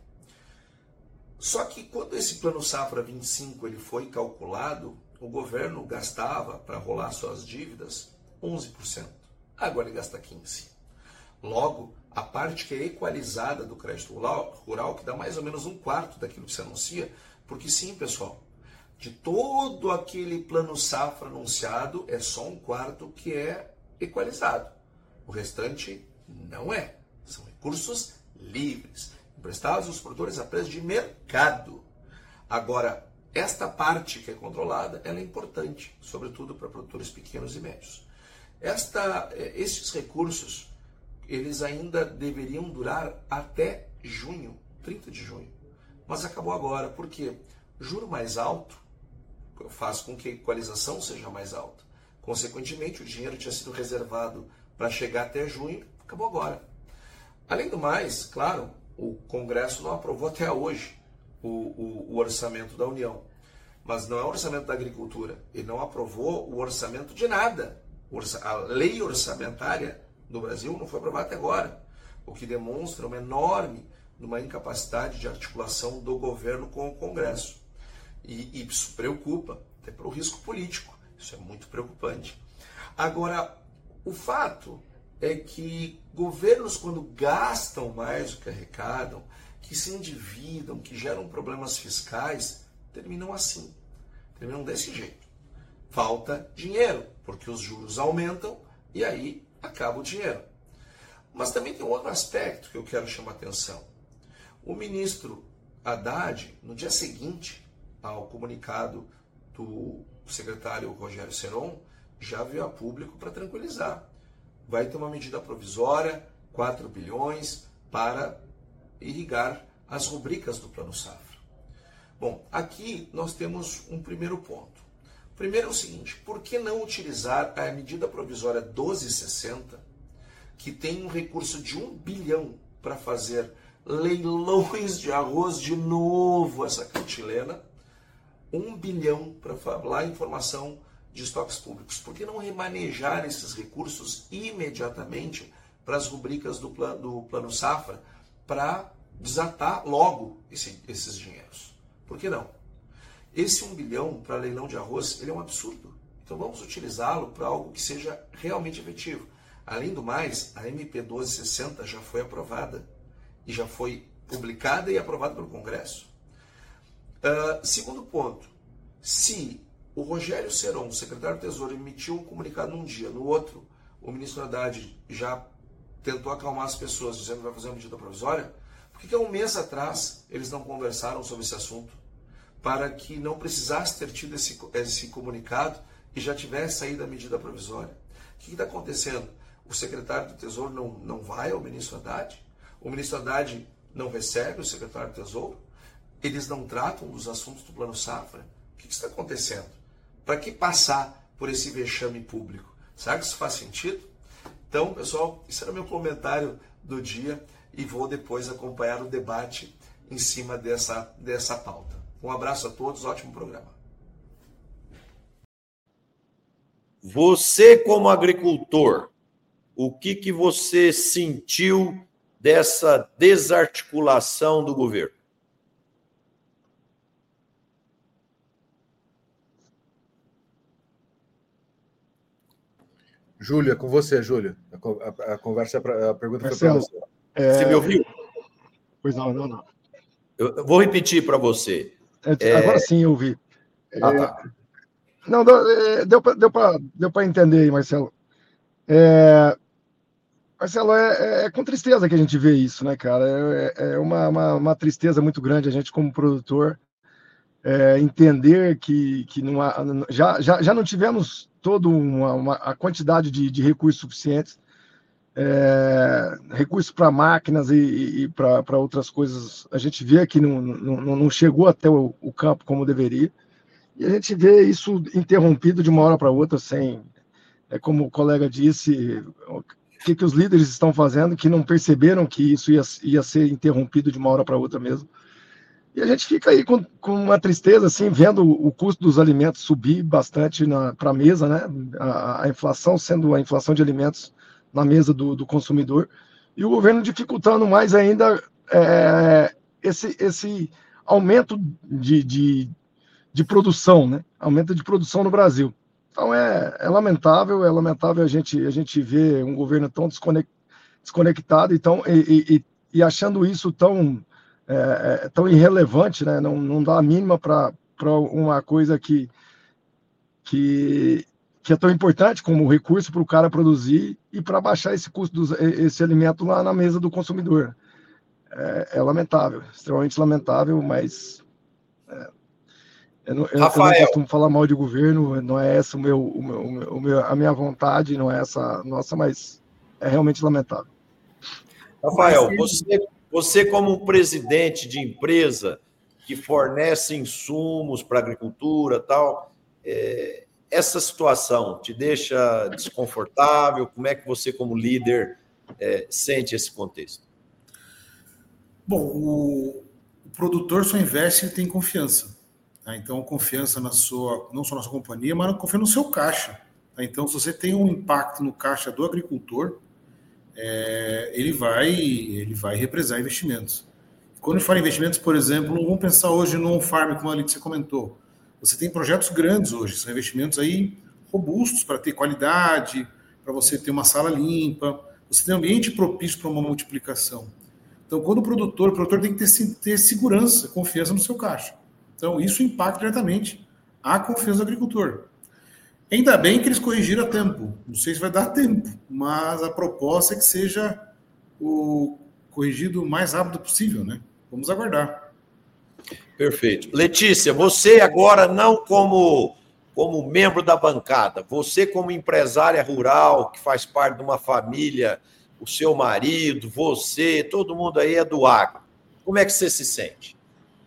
Só que quando esse Plano Safra 25 ele foi calculado, o governo gastava, para rolar suas dívidas, 11%. Agora ele gasta 15%. Logo, a parte que é equalizada do crédito rural, que dá mais ou menos um quarto daquilo que se anuncia, porque sim, pessoal, de todo aquele Plano Safra anunciado, é só um quarto que é equalizado. O restante não é. São recursos livres, emprestados aos produtores a preço de mercado. Agora, esta parte que é controlada, ela é importante, sobretudo para produtores pequenos e médios. Estes recursos, eles ainda deveriam durar até junho, 30 de junho. Mas acabou agora, porque juro mais alto faz com que a equalização seja mais alta. Consequentemente, o dinheiro tinha sido reservado para chegar até junho, acabou agora. Além do mais, claro, o Congresso não aprovou até hoje o orçamento da União. Mas não é o orçamento da agricultura. Ele não aprovou o orçamento de nada. A lei orçamentária do Brasil não foi aprovada até agora. O que demonstra uma enorme incapacidade de articulação do governo com o Congresso. E isso preocupa, até pelo risco político. Isso é muito preocupante. Agora, o fato é que governos, quando gastam mais do que arrecadam, que se endividam, que geram problemas fiscais, terminam assim. Terminam desse jeito. Falta dinheiro, porque os juros aumentam e aí acaba o dinheiro. Mas também tem um outro aspecto que eu quero chamar a atenção. O ministro Haddad, no dia seguinte ao comunicado do secretário Rogério Seron, já veio a público para tranquilizar. Vai ter uma medida provisória, 4 bilhões, para irrigar as rubricas do Plano Safra. Bom, aqui nós temos um primeiro ponto. Primeiro é o seguinte, por que não utilizar a medida provisória 1260, que tem um recurso de 1 bilhão para fazer leilões de arroz de novo, essa cantilena, 1 bilhão para falar informação de estoques públicos. Por que não remanejar esses recursos imediatamente para as rubricas do Plano Safra para desatar logo esses dinheiros? Por que não? Esse 1 bilhão para leilão de arroz, ele é um absurdo. Então vamos utilizá-lo para algo que seja realmente efetivo. Além do mais, a MP 1260 já foi aprovada e já foi publicada e aprovada pelo Congresso. Segundo ponto, se o Rogério Seron, secretário do Tesouro, emitiu um comunicado num dia, no outro, o ministro Haddad já tentou acalmar as pessoas dizendo que vai fazer uma medida provisória, por que há um mês atrás eles não conversaram sobre esse assunto? Para que não precisasse ter tido esse comunicado e já tivesse saído a medida provisória. O que está acontecendo? O secretário do Tesouro não vai ao ministro Haddad? O ministro Haddad não recebe o secretário do Tesouro? Eles não tratam dos assuntos do Plano Safra? O que está acontecendo? Para que passar por esse vexame público? Será que isso faz sentido? Então, pessoal, esse era o meu comentário do dia e vou depois acompanhar o debate em cima dessa pauta. Um abraço a todos, ótimo programa. Você, como agricultor, o que você sentiu dessa desarticulação do governo? Júlia, com você, Júlia. A conversa, a pergunta Marcelo, foi para você. Você me ouviu? Pois não. Eu vou repetir para você. Agora sim eu ouvi. Tá. Não, deu para entender aí, Marcelo. Marcelo, é com tristeza que a gente vê isso, né, cara? É uma tristeza muito grande a gente, como produtor, entender que não há, já não tivemos toda a quantidade de recursos suficientes, recursos para máquinas e para outras coisas. A gente vê que não chegou até o campo como deveria, e a gente vê isso interrompido de uma hora para outra, sem, como o colega disse, o que os líderes estão fazendo, que não perceberam que isso ia ser interrompido de uma hora para outra mesmo. E a gente fica aí com uma tristeza, assim, vendo o custo dos alimentos subir bastante para a mesa, né? A inflação sendo a inflação de alimentos na mesa do consumidor, e o governo dificultando mais ainda esse aumento de produção, né? Aumento de produção no Brasil. Então é lamentável a gente ver um governo tão desconectado e achando isso tão irrelevante, né? Não dá a mínima para uma coisa que é tão importante como o recurso para o cara produzir e para baixar esse custo esse alimento lá na mesa do consumidor. É lamentável, extremamente lamentável, mas eu não costumo falar mal de governo, não é essa a minha vontade, não é essa nossa, mas é realmente lamentável. Rafael, você como presidente de empresa que fornece insumos para a agricultura, tal, essa situação te deixa desconfortável? Como é que você, como líder, sente esse contexto? Bom, o produtor só investe e tem confiança. Tá? Então, confiança não só na sua companhia, mas confiança no seu caixa. Tá? Então, se você tem um impacto no caixa do agricultor, ele vai represar investimentos. Quando fala em investimentos, por exemplo, não vamos pensar hoje no on-farm, como ali que você comentou. Você tem projetos grandes hoje, são investimentos aí robustos para ter qualidade, para você ter uma sala limpa, você tem um ambiente propício para uma multiplicação. Então, quando o produtor tem que ter segurança, confiança no seu caixa. Então, isso impacta diretamente a confiança do agricultor. Ainda bem que eles corrigiram a tempo. Não sei se vai dar tempo, mas a proposta é que seja o corrigido o mais rápido possível, né? Vamos aguardar. Perfeito. Letícia, você agora não como membro da bancada, você como empresária rural, que faz parte de uma família, o seu marido, você, todo mundo aí é do agro. Como é que você se sente?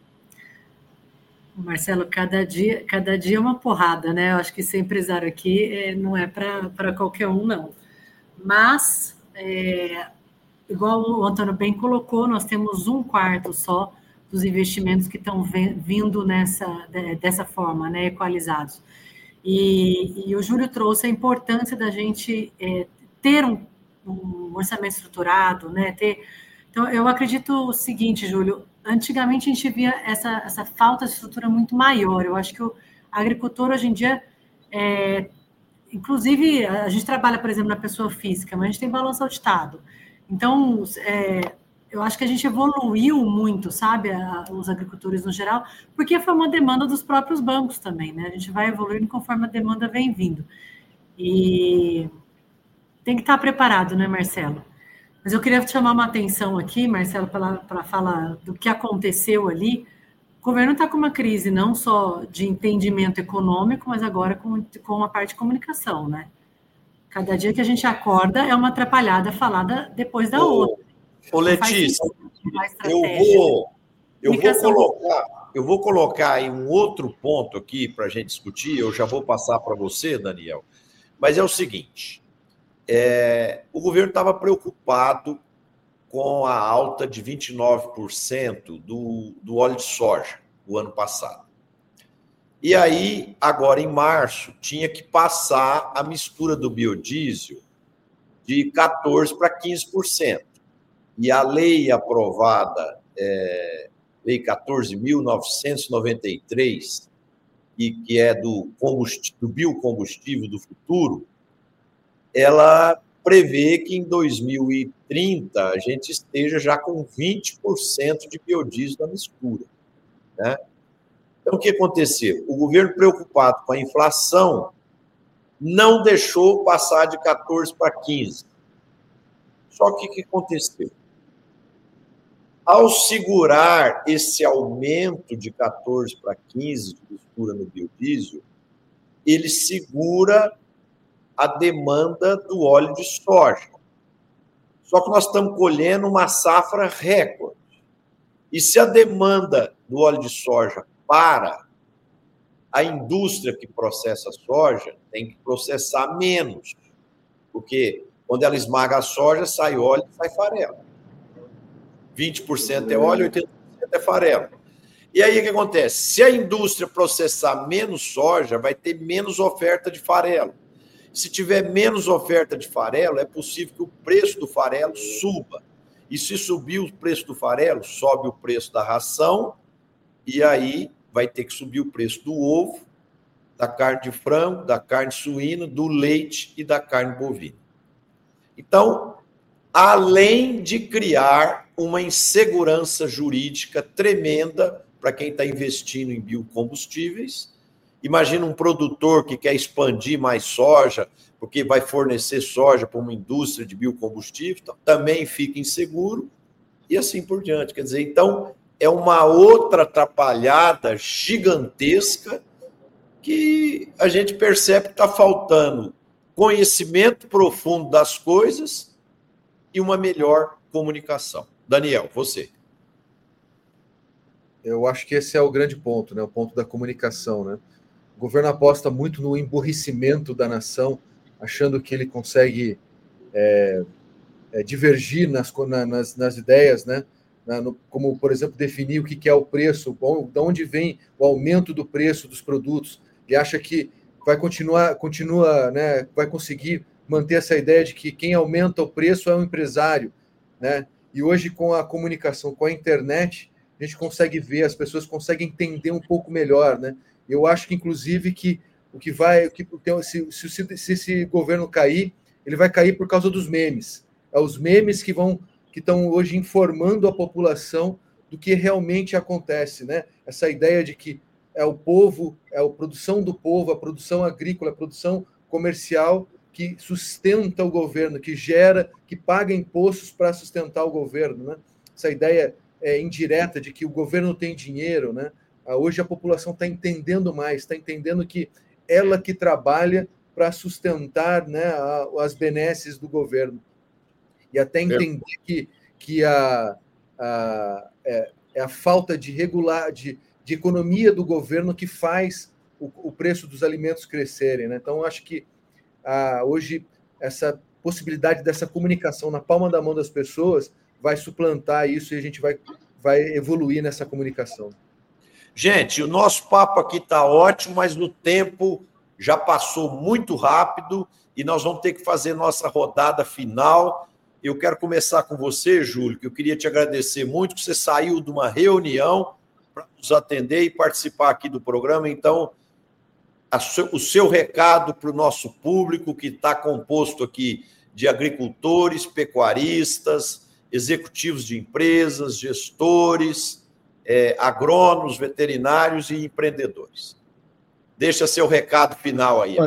Marcelo, cada dia é uma porrada, né? Eu acho que ser empresário aqui não é para qualquer um, não. Mas, igual o Antônio bem colocou, nós temos 1/4 só dos investimentos que estão vindo dessa forma, né, equalizados. E o Júlio trouxe a importância da gente ter um orçamento estruturado, né? Então, eu acredito o seguinte, Júlio, antigamente a gente via essa falta de estrutura muito maior. Eu acho que o agricultor hoje em dia, inclusive, a gente trabalha, por exemplo, na pessoa física, mas a gente tem balanço auditado. Então, eu acho que a gente evoluiu muito, sabe, os agricultores no geral, porque foi uma demanda dos próprios bancos também, né? A gente vai evoluindo conforme a demanda vem vindo. E tem que estar preparado, né, Marcelo? Mas eu queria te chamar uma atenção aqui, Marcelo, para falar do que aconteceu ali. O governo está com uma crise não só de entendimento econômico, mas agora com a parte de comunicação, né? Cada dia que a gente acorda é uma atrapalhada falada depois da outra. Ô, Letícia, eu vou colocar aí um outro ponto aqui para a gente discutir, eu já vou passar para você, Daniel, mas é o seguinte, o governo estava preocupado com a alta de 29% do óleo de soja o ano passado. E aí, agora em março, tinha que passar a mistura do biodiesel de 14% para 15%. E a lei aprovada, Lei 14.993, que é do biocombustível do futuro, ela prevê que em 2030 a gente esteja já com 20% de biodiesel na mistura, né? Então, o que aconteceu? O governo, preocupado com a inflação, não deixou passar de 14% para 15%. Só que o que aconteceu? Ao segurar esse aumento de 14 para 15 de mistura no biodiesel, ele segura a demanda do óleo de soja. Só que nós estamos colhendo uma safra recorde. E se a demanda do óleo de soja para, a indústria que processa soja tem que processar menos, porque quando ela esmaga a soja, sai óleo e sai farelo. 20% é óleo, 80% é farelo. E aí o que acontece? Se a indústria processar menos soja, vai ter menos oferta de farelo. Se tiver menos oferta de farelo, é possível que o preço do farelo suba. E se subir o preço do farelo, sobe o preço da ração, e aí vai ter que subir o preço do ovo, da carne de frango, da carne suína, do leite e da carne bovina. Então, além de criar uma insegurança jurídica tremenda para quem está investindo em biocombustíveis, imagina um produtor que quer expandir mais soja, porque vai fornecer soja para uma indústria de biocombustível, também fica inseguro, e assim por diante. Quer dizer, então, é uma outra atrapalhada gigantesca que a gente percebe que está faltando conhecimento profundo das coisas e uma melhor comunicação. Daniel, você. Eu acho que esse é o grande ponto, né? O ponto da comunicação, né? O governo aposta muito no emburrecimento da nação, achando que ele consegue divergir nas ideias, né? Como, por exemplo, definir o que é o preço, de onde vem o aumento do preço dos produtos, e acha que vai continua, né? Vai conseguir manter essa ideia de que quem aumenta o preço é o empresário, né? E hoje, com a comunicação, com a internet, a gente consegue ver, as pessoas conseguem entender um pouco melhor, né? Eu acho que, inclusive, se esse governo cair, ele vai cair por causa dos memes. É os memes que estão hoje informando a população do que realmente acontece, né? Essa ideia de que é o povo, é a produção do povo, a produção agrícola, a produção comercial que sustenta o governo, que gera, que paga impostos para sustentar o governo, né? Essa ideia indireta de que o governo tem dinheiro, né? Hoje a população está entendendo mais, está entendendo que ela que trabalha para sustentar, né, as benesses do governo. E até entender que é a falta de economia do governo que faz o preço dos alimentos crescerem, né? Então, acho que hoje essa possibilidade dessa comunicação na palma da mão das pessoas vai suplantar isso e a gente vai evoluir nessa comunicação. Gente, o nosso papo aqui está ótimo, mas o tempo já passou muito rápido e nós vamos ter que fazer nossa rodada final. Eu quero começar com você, Júlio, que eu queria te agradecer muito, que você saiu de uma reunião para nos atender e participar aqui do programa. Então, o seu recado para o nosso público, que está composto aqui de agricultores, pecuaristas, executivos de empresas, gestores, agrônomos, veterinários e empreendedores. Deixa seu recado final aí.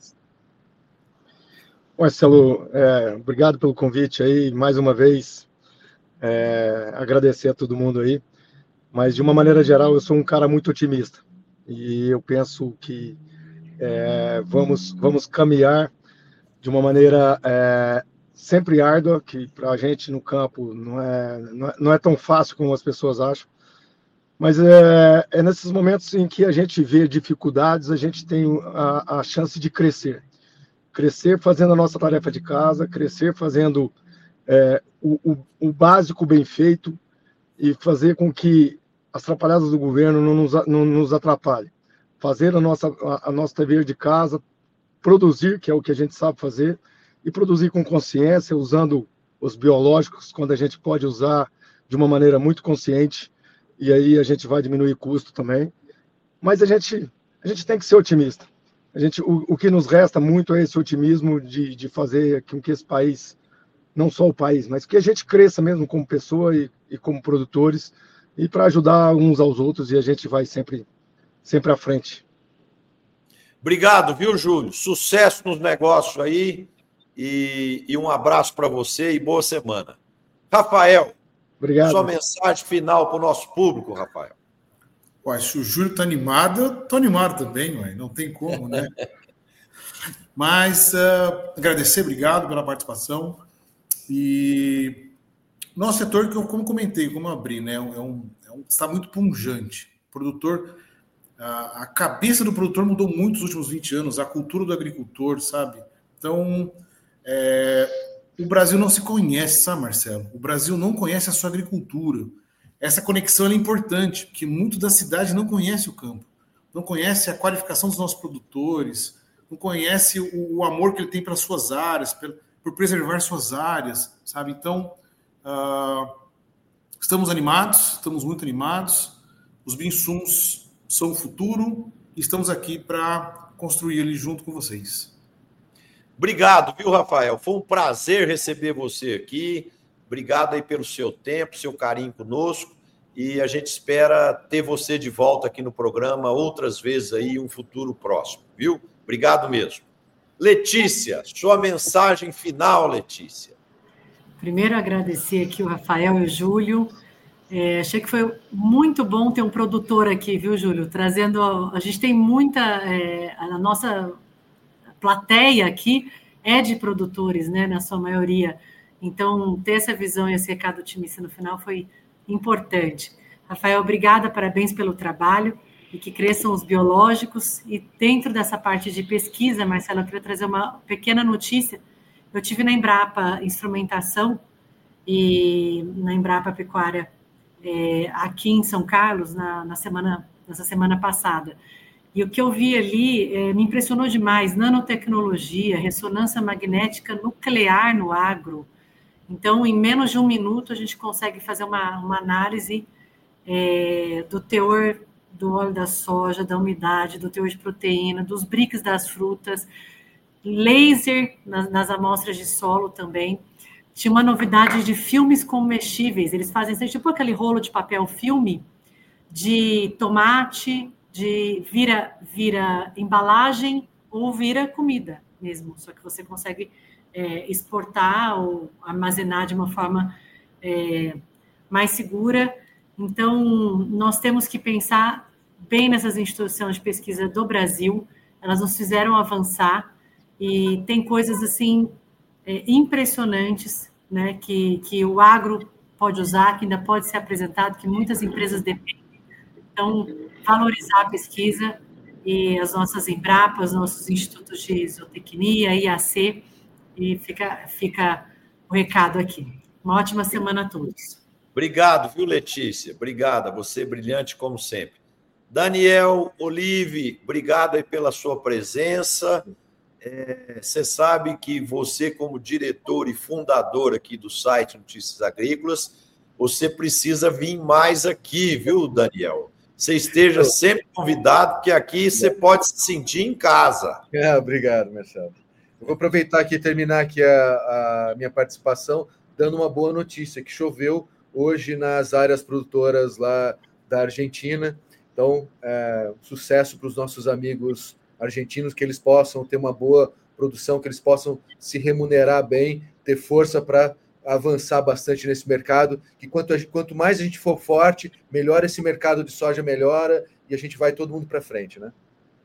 Marcelo, obrigado pelo convite aí, mais uma vez, agradecer a todo mundo aí, mas de uma maneira geral eu sou um cara muito otimista e eu penso que vamos caminhar de uma maneira sempre árdua, que para a gente no campo não é tão fácil como as pessoas acham, mas é nesses momentos em que a gente vê dificuldades, a gente tem a chance de crescer fazendo a nossa tarefa de casa, crescer fazendo o básico bem feito e fazer com que as atrapalhadas do governo não nos atrapalhem. Fazer a nossa dever de casa, produzir, que é o que a gente sabe fazer, e produzir com consciência, usando os biológicos, quando a gente pode usar de uma maneira muito consciente, e aí a gente vai diminuir custo também. Mas a gente tem que ser otimista. O que nos resta muito é esse otimismo de fazer com que esse país, não só o país, mas que a gente cresça mesmo como pessoa e como produtores, e para ajudar uns aos outros, e a gente vai sempre à frente. Obrigado, viu, Júlio? Sucesso nos negócios aí, e um abraço para você e boa semana. Rafael. Obrigado. Sua mensagem final para o nosso público, Rafael. Ué, se o Júlio está animado, eu estou animado também, ué, não tem como, né? Mas agradecer, obrigado pela participação. E nosso setor, que eu como comentei, como abri, né, está muito pungente. O produtor, a cabeça do produtor mudou muito nos últimos 20 anos, a cultura do agricultor, sabe? Então, o Brasil não se conhece, sabe, Marcelo? O Brasil não conhece a sua agricultura. Essa conexão é importante, porque muito da cidade não conhece o campo, não conhece a qualificação dos nossos produtores, não conhece o amor que ele tem pelas suas áreas, por preservar suas áreas, sabe? Então, estamos animados, estamos muito animados, os bioinsumos são o futuro e estamos aqui para construir ele junto com vocês. Obrigado, viu, Rafael? Foi um prazer receber você aqui. Obrigado aí pelo seu tempo, seu carinho conosco. E a gente espera ter você de volta aqui no programa outras vezes aí, em um futuro próximo, viu? Obrigado mesmo. Letícia, sua mensagem final, Letícia. Primeiro, agradecer aqui o Rafael e o Júlio. Achei que foi muito bom ter um produtor aqui, viu, Júlio? Trazendo... A gente tem muita... a nossa plateia aqui é de produtores, né, na sua maioria. Então, ter essa visão e esse recado otimista no final foi importante. Rafael, obrigada, parabéns pelo trabalho e que cresçam os biológicos. E dentro dessa parte de pesquisa, Marcelo, eu queria trazer uma pequena notícia. Eu tive na Embrapa Instrumentação e na Embrapa Pecuária aqui em São Carlos nessa semana passada. E o que eu vi ali me impressionou demais, nanotecnologia, ressonância magnética nuclear no agro. Então, em menos de 1 minuto, a gente consegue fazer uma análise do teor do óleo da soja, da umidade, do teor de proteína, dos BRICS das frutas, laser nas amostras de solo também. Tinha uma novidade de filmes comestíveis. Eles fazem tipo aquele rolo de papel filme de tomate, vira embalagem ou vira comida mesmo. Só que você consegue exportar ou armazenar de uma forma mais segura. Então, nós temos que pensar bem nessas instituições de pesquisa do Brasil. Elas nos fizeram avançar e tem coisas assim impressionantes, né, que o agro pode usar, que ainda pode ser apresentado, que muitas empresas dependem. Então, valorizar a pesquisa e as nossas Embrapas, nossos institutos de zootecnia, IAC, e fica o recado aqui. Uma ótima semana a todos. Obrigado, viu, Letícia? Obrigada, você é brilhante como sempre. Daniel Olive, obrigado aí pela sua presença. Você sabe que você, como diretor e fundador aqui do site Notícias Agrícolas, você precisa vir mais aqui, viu, Daniel? Você esteja sempre convidado, porque aqui você pode se sentir em casa. Obrigado, Marcelo. Eu vou aproveitar aqui e terminar aqui a minha participação dando uma boa notícia, que choveu hoje nas áreas produtoras lá da Argentina. Então, sucesso para os nossos amigos argentinos, que eles possam ter uma boa produção, que eles possam se remunerar bem, ter força para avançar bastante nesse mercado, que quanto mais a gente for forte, melhor esse mercado de soja melhora e a gente vai todo mundo para frente, né?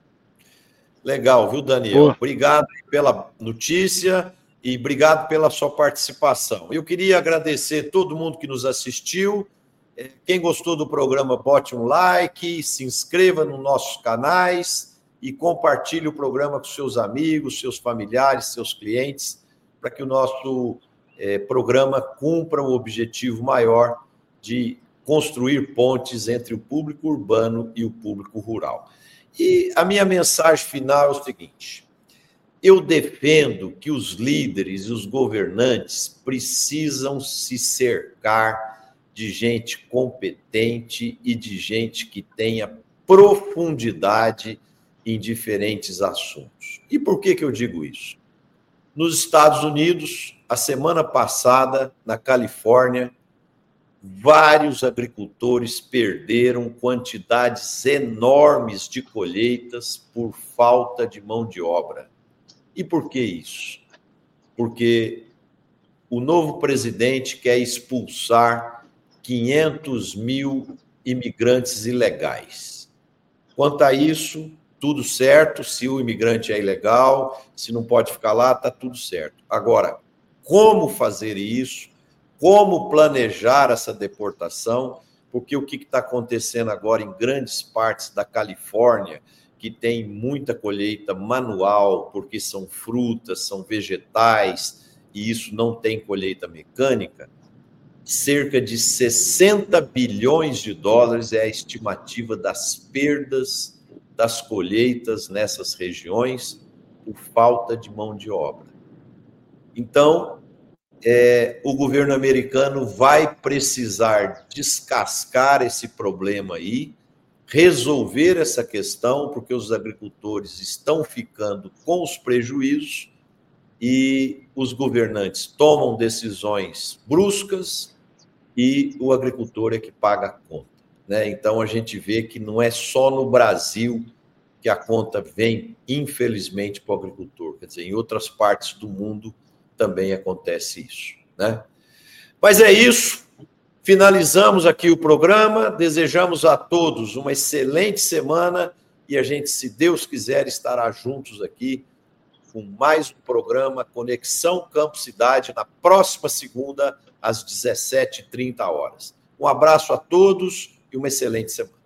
Legal, viu, Daniel? Boa. Obrigado pela notícia e obrigado pela sua participação. Eu queria agradecer todo mundo que nos assistiu. Quem gostou do programa, bote um like, se inscreva nos nossos canais e compartilhe o programa com seus amigos, seus familiares, seus clientes, para que o nosso programa cumpra o objetivo maior de construir pontes entre o público urbano e o público rural. E a minha mensagem final é o seguinte: eu defendo que os líderes e os governantes precisam se cercar de gente competente e de gente que tenha profundidade em diferentes assuntos. E por que eu digo isso? Nos Estados Unidos, a semana passada, na Califórnia, vários agricultores perderam quantidades enormes de colheitas por falta de mão de obra. E por que isso? Porque o novo presidente quer expulsar 500 mil imigrantes ilegais. Quanto a isso, tudo certo. Se o imigrante é ilegal, se não pode ficar lá, está tudo certo. Agora, como fazer isso? Como planejar essa deportação? Porque o que está acontecendo agora em grandes partes da Califórnia, que tem muita colheita manual, porque são frutas, são vegetais, e isso não tem colheita mecânica, cerca de 60 bilhões de dólares é a estimativa das perdas das colheitas nessas regiões por falta de mão de obra. Então, o governo americano vai precisar descascar esse problema aí, resolver essa questão, porque os agricultores estão ficando com os prejuízos e os governantes tomam decisões bruscas e o agricultor é que paga a conta, né? Então, a gente vê que não é só no Brasil que a conta vem, infelizmente, para o agricultor. Quer dizer, em outras partes do mundo também acontece isso, né? Mas é isso. Finalizamos aqui o programa. Desejamos a todos uma excelente semana e a gente, se Deus quiser, estará juntos aqui com mais um programa Conexão Campo Cidade na próxima segunda, às 17h30. Um abraço a todos e uma excelente semana.